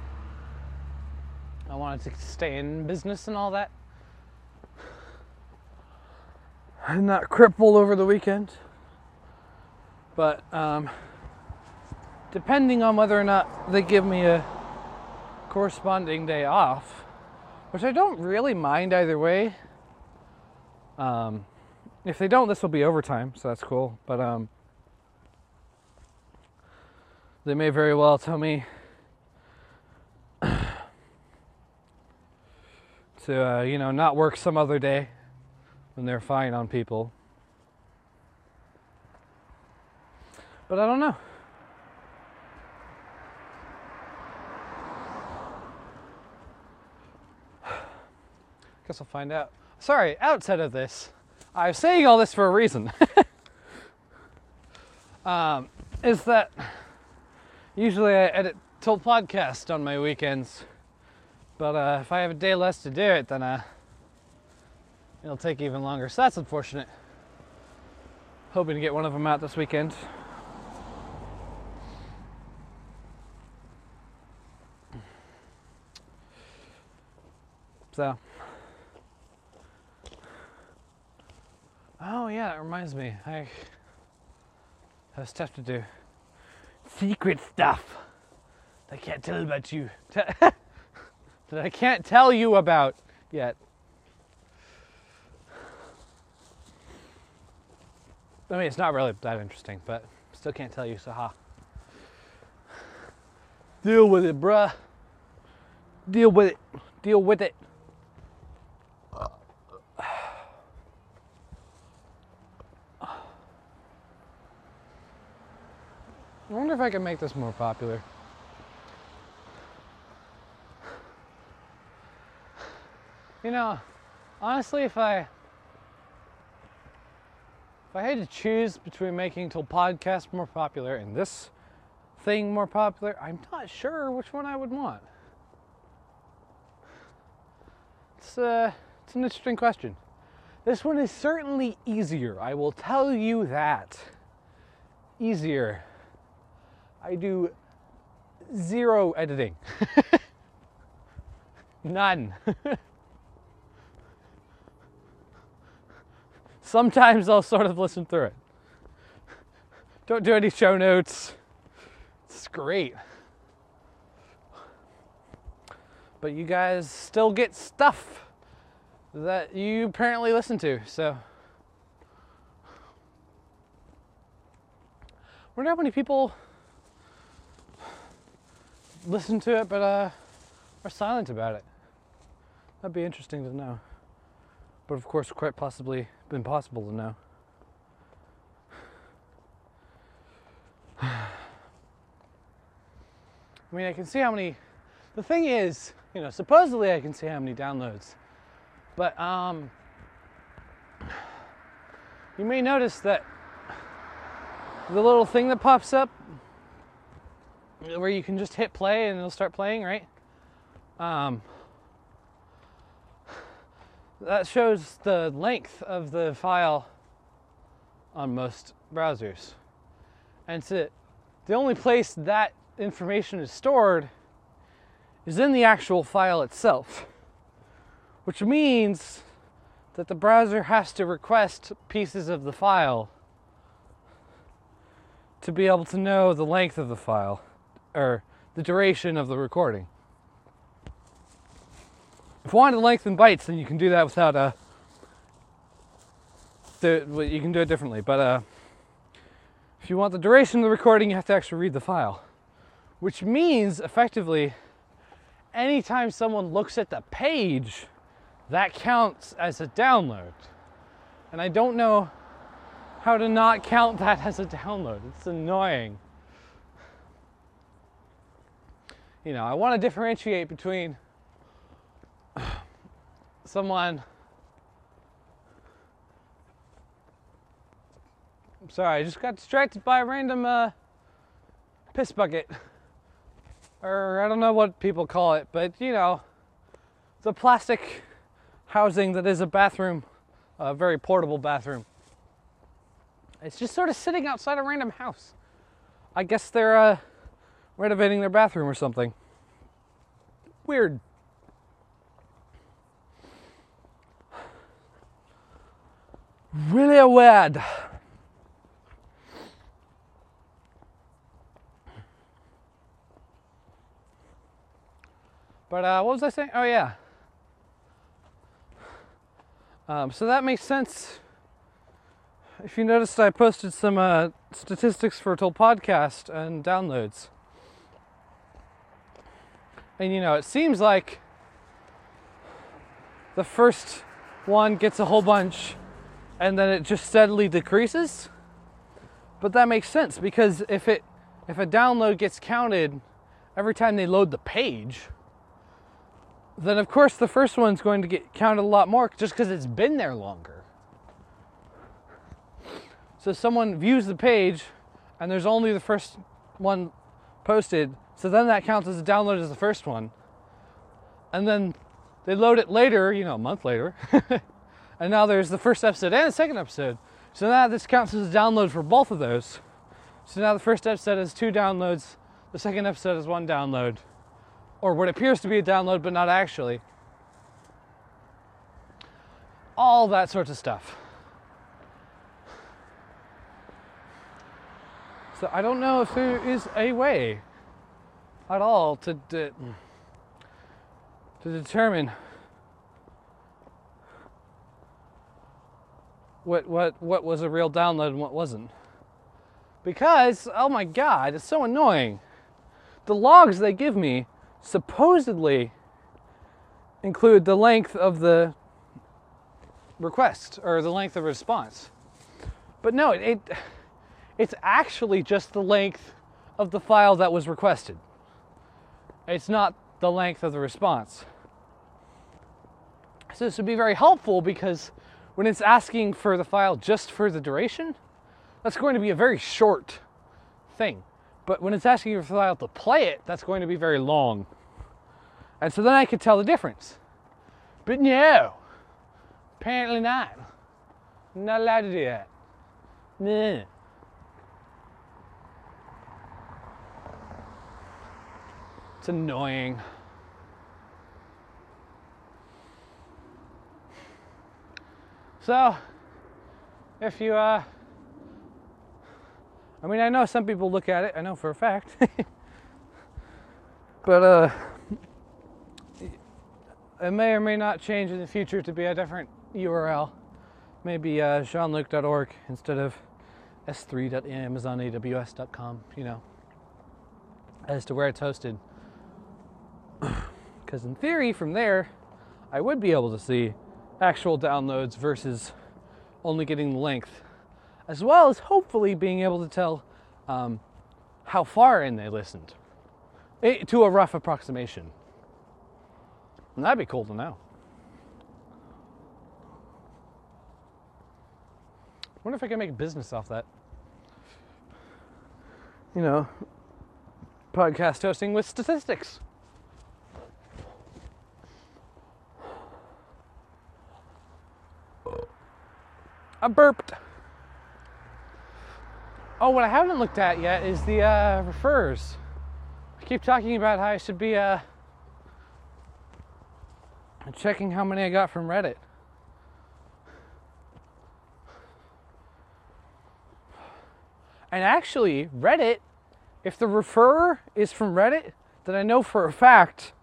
wanted to stay in business and all that. I'm not crippled over the weekend. But depending on whether or not they give me a corresponding day off, which I don't really mind either way. If they don't, this will be overtime, so that's cool. But they may very well tell me to not work some other day when they're fine on people. But I don't know. Guess I'll find out. Sorry, outside of this, I'm saying all this for a reason. Is that usually I edit till podcast on my weekends, but if I have a day less to do it, then it'll take even longer. So that's unfortunate. Hoping to get one of them out this weekend. So. Oh yeah, that reminds me. I have stuff to do. secret stuff that I can't tell about you. That I can't tell you about yet. I mean, it's not really that interesting, but still can't tell you, so ha. Deal with it, bruh. Deal with it. Deal with it. I wonder if I can make this more popular. You know, honestly, if I had to choose between making Toll Podcast more popular and this thing more popular, I'm not sure which one I would want. It's an interesting question. This one is certainly easier. I will tell you that. Easier. I do 0 editing. None. Sometimes I'll sort of listen through it. Don't do any show notes. It's great. But you guys still get stuff that you apparently listen to, so. I wonder how many people listen to it but are silent about it. That'd be interesting to know. But of course, quite possibly impossible to know. I mean, I can see how many. The thing is, you know, supposedly I can see how many downloads, but you may notice that the little thing that pops up where you can just hit play and it'll start playing, right? That shows the length of the file on most browsers. And the only place that information is stored is in the actual file itself, which means that the browser has to request pieces of the file to be able to know the length of the file, or the duration of the recording. If you want the length in bytes, then you can do that without you can do it differently. But if you want the duration of the recording, you have to actually read the file, which means effectively, anytime someone looks at the page, that counts as a download. And I don't know how to not count that as a download. It's annoying. You know, I want to differentiate between someone. I'm sorry, I just got distracted by a random piss bucket. Or I don't know what people call it, but you know, the plastic housing that is a bathroom, a very portable bathroom. It's just sort of sitting outside a random house. I guess they're renovating their bathroom or something. Weird. Really weird. But what was I saying? Oh yeah. So that makes sense. If you noticed, I posted some statistics for Toll Podcast and downloads. And you know, it seems like the first one gets a whole bunch and then it just steadily decreases. But that makes sense, because if a download gets counted every time they load the page, then of course the first one's going to get counted a lot more just because it's been there longer. So someone views the page and there's only the first one posted, so then that counts as a download as the first one. And then they load it later, you know, a month later, and now there's the first episode and the second episode. So now this counts as a download for both of those. So now the first episode has 2 downloads, the second episode has 1 download. Or what appears to be a download, but not actually. All that sorts of stuff. So I don't know if there is a way at all to determine what was a real download and what wasn't. Because, oh my god, it's so annoying. The logs they give me supposedly include the length of the request or the length of response. But no, it's actually just the length of the file that was requested. It's not the length of the response. So this would be very helpful because when it's asking for the file just for the duration, that's going to be a very short thing. But when it's asking you for the file to play it, that's going to be very long. And so then I could tell the difference. But no, apparently not. I'm not allowed to do that. Nah. It's annoying. So, if you, I mean, I know some people look at it, I know for a fact. But, it may or may not change in the future to be a different URL. Maybe jeanluc.org instead of s3.amazonaws.com, you know, as to where it's hosted. Because in theory, from there, I would be able to see actual downloads versus only getting the length, as well as hopefully being able to tell how far in they listened, to a rough approximation. And that'd be cool to know. I wonder if I can make a business off that. You know, podcast hosting with statistics. I burped. Oh, what I haven't looked at yet is the refers. I keep talking about how I should be checking how many I got from Reddit. And actually, Reddit, if the refer is from Reddit, then I know for a fact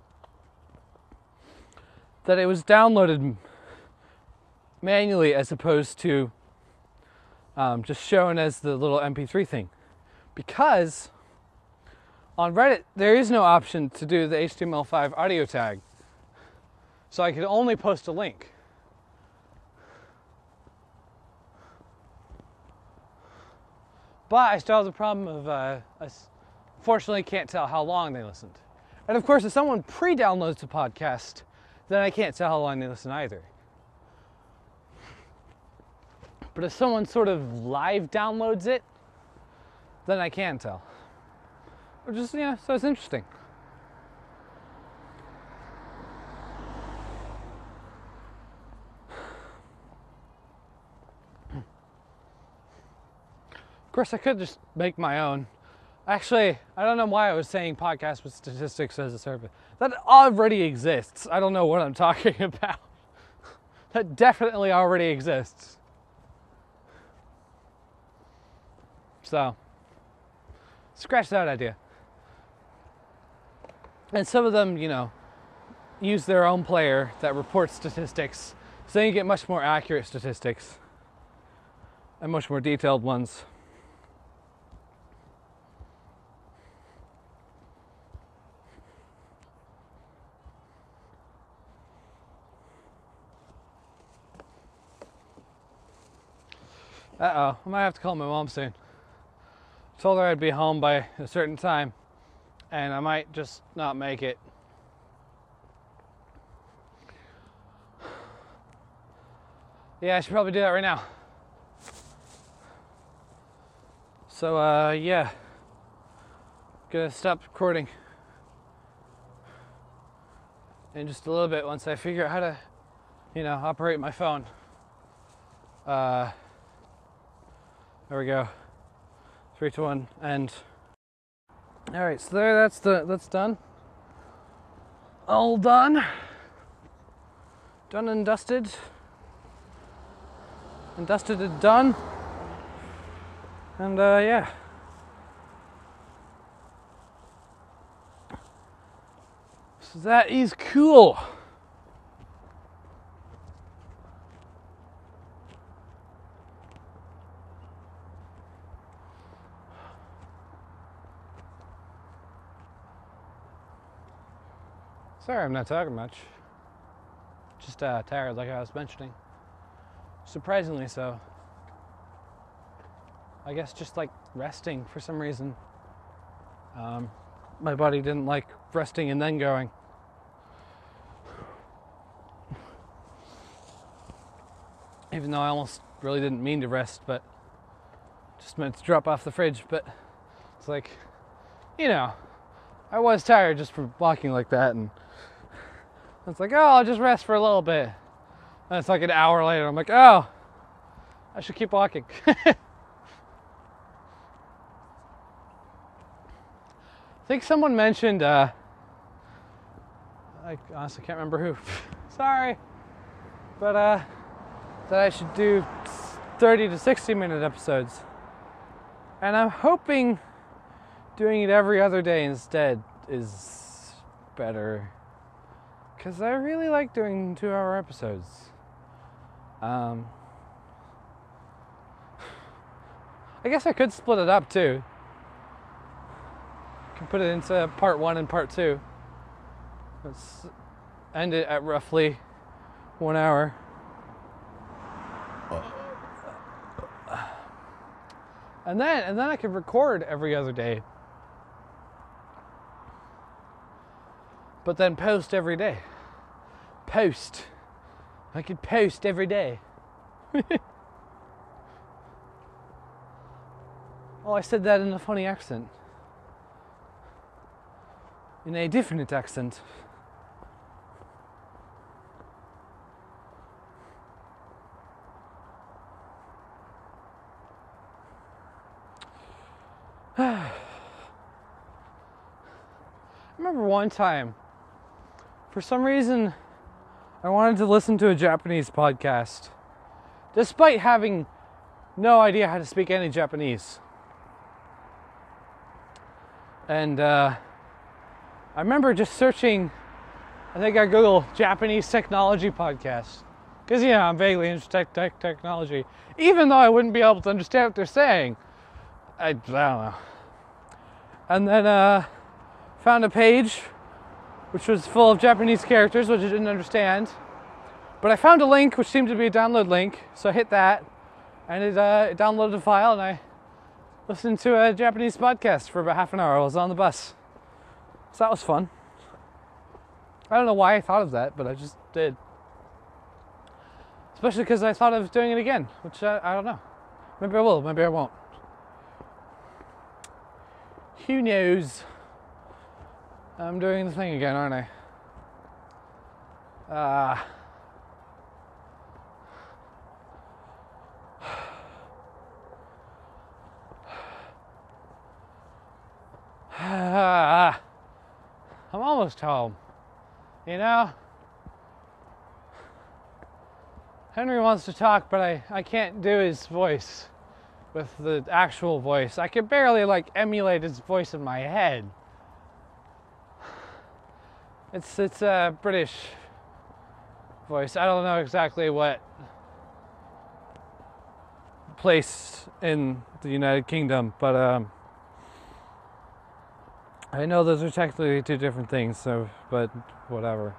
that it was downloaded manually as opposed to just shown as the little MP3 thing. Because on Reddit, there is no option to do the HTML5 audio tag. So I could only post a link. But I still have the problem of, unfortunately can't tell how long they listened. And of course, if someone pre-downloads the podcast, then I can't tell how long they listen either. But if someone sort of live downloads it, then I can tell. Which is, yeah, so it's interesting. Of course, I could just make my own. Actually, I don't know why I was saying podcast with statistics as a service. That already exists. I don't know what I'm talking about. That definitely already exists. So, scratch that idea. And some of them, you know, use their own player that reports statistics, so you get much more accurate statistics and much more detailed ones. Uh-oh, I might have to call my mom soon. I told her I'd be home by a certain time, and I might just not make it. Yeah, I should probably do that right now. So, yeah. Gonna stop recording in just a little bit once I figure out how to, you know, operate my phone. There we go. 3, 2, 1, and all right. So there, that's done. All done. Done and dusted. And dusted and done. And yeah, So that is cool. Sorry, I'm not talking much. Just tired, like I was mentioning. Surprisingly so. I guess just like resting for some reason. My body didn't like resting and then going. Even though I almost really didn't mean to rest, but just meant to drop off the fridge. But it's like, you know, I was tired just from walking like that, and it's like, oh, I'll just rest for a little bit. And it's like an hour later, I'm like, oh, I should keep walking. I think someone mentioned, I honestly can't remember who, sorry, but that I should do 30 to 60 minute episodes. And I'm hoping doing it every other day instead is better. Because I really like doing 2-hour episodes. I guess I could split it up too. Can put it into part 1 and part 2. Let's end it at roughly 1 hour. And then I could record every other day. But then post every day. Post. I could post every day. Oh, I said that in a funny accent. In a different accent. I remember one time, for some reason, I wanted to listen to a Japanese podcast, despite having no idea how to speak any Japanese. And I remember just searching, I think I Googled Japanese technology podcast. Because, yeah, I'm vaguely interested in technology. Even though I wouldn't be able to understand what they're saying. I don't know. And then found a page which was full of Japanese characters, which I didn't understand. But I found a link, which seemed to be a download link. So I hit that, and it downloaded a file, and I listened to a Japanese podcast for about half an hour. I was on the bus. So that was fun. I don't know why I thought of that, but I just did. Especially because I thought of doing it again, which I don't know. Maybe I will, maybe I won't. Who knows? I'm doing the thing again, aren't I? I'm almost home. You know? Henry wants to talk, but I can't do his voice with the actual voice. I can barely like emulate his voice in my head. It's a British voice. I don't know exactly what place in the United Kingdom, but I know those are technically two different things, so but whatever.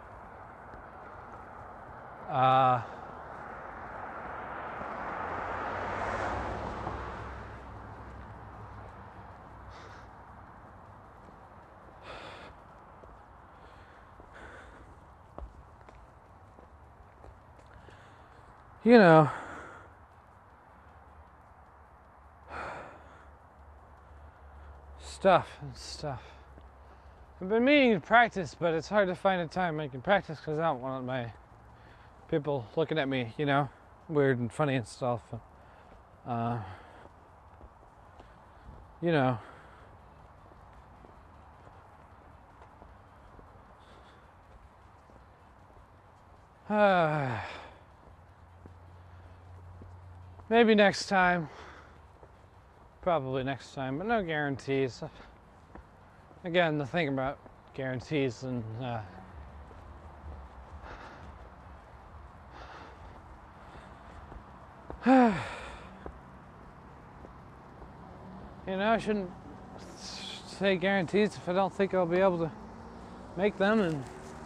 You know, stuff. I've been meaning to practice, but it's hard to find a time I can practice because I don't want my people looking at me, you know, weird and funny and stuff. You know. Maybe next time. Probably next time, but no guarantees. Again, the thing about guarantees and You know, I shouldn't say guarantees if I don't think I'll be able to make them, and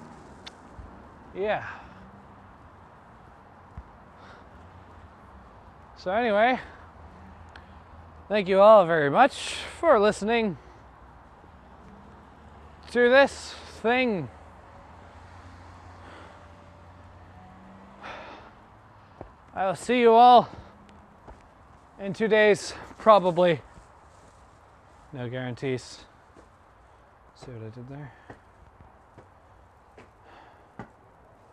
yeah. So anyway, thank you all very much for listening to this thing. I will see you all in 2 days, probably. No guarantees. See what I did there?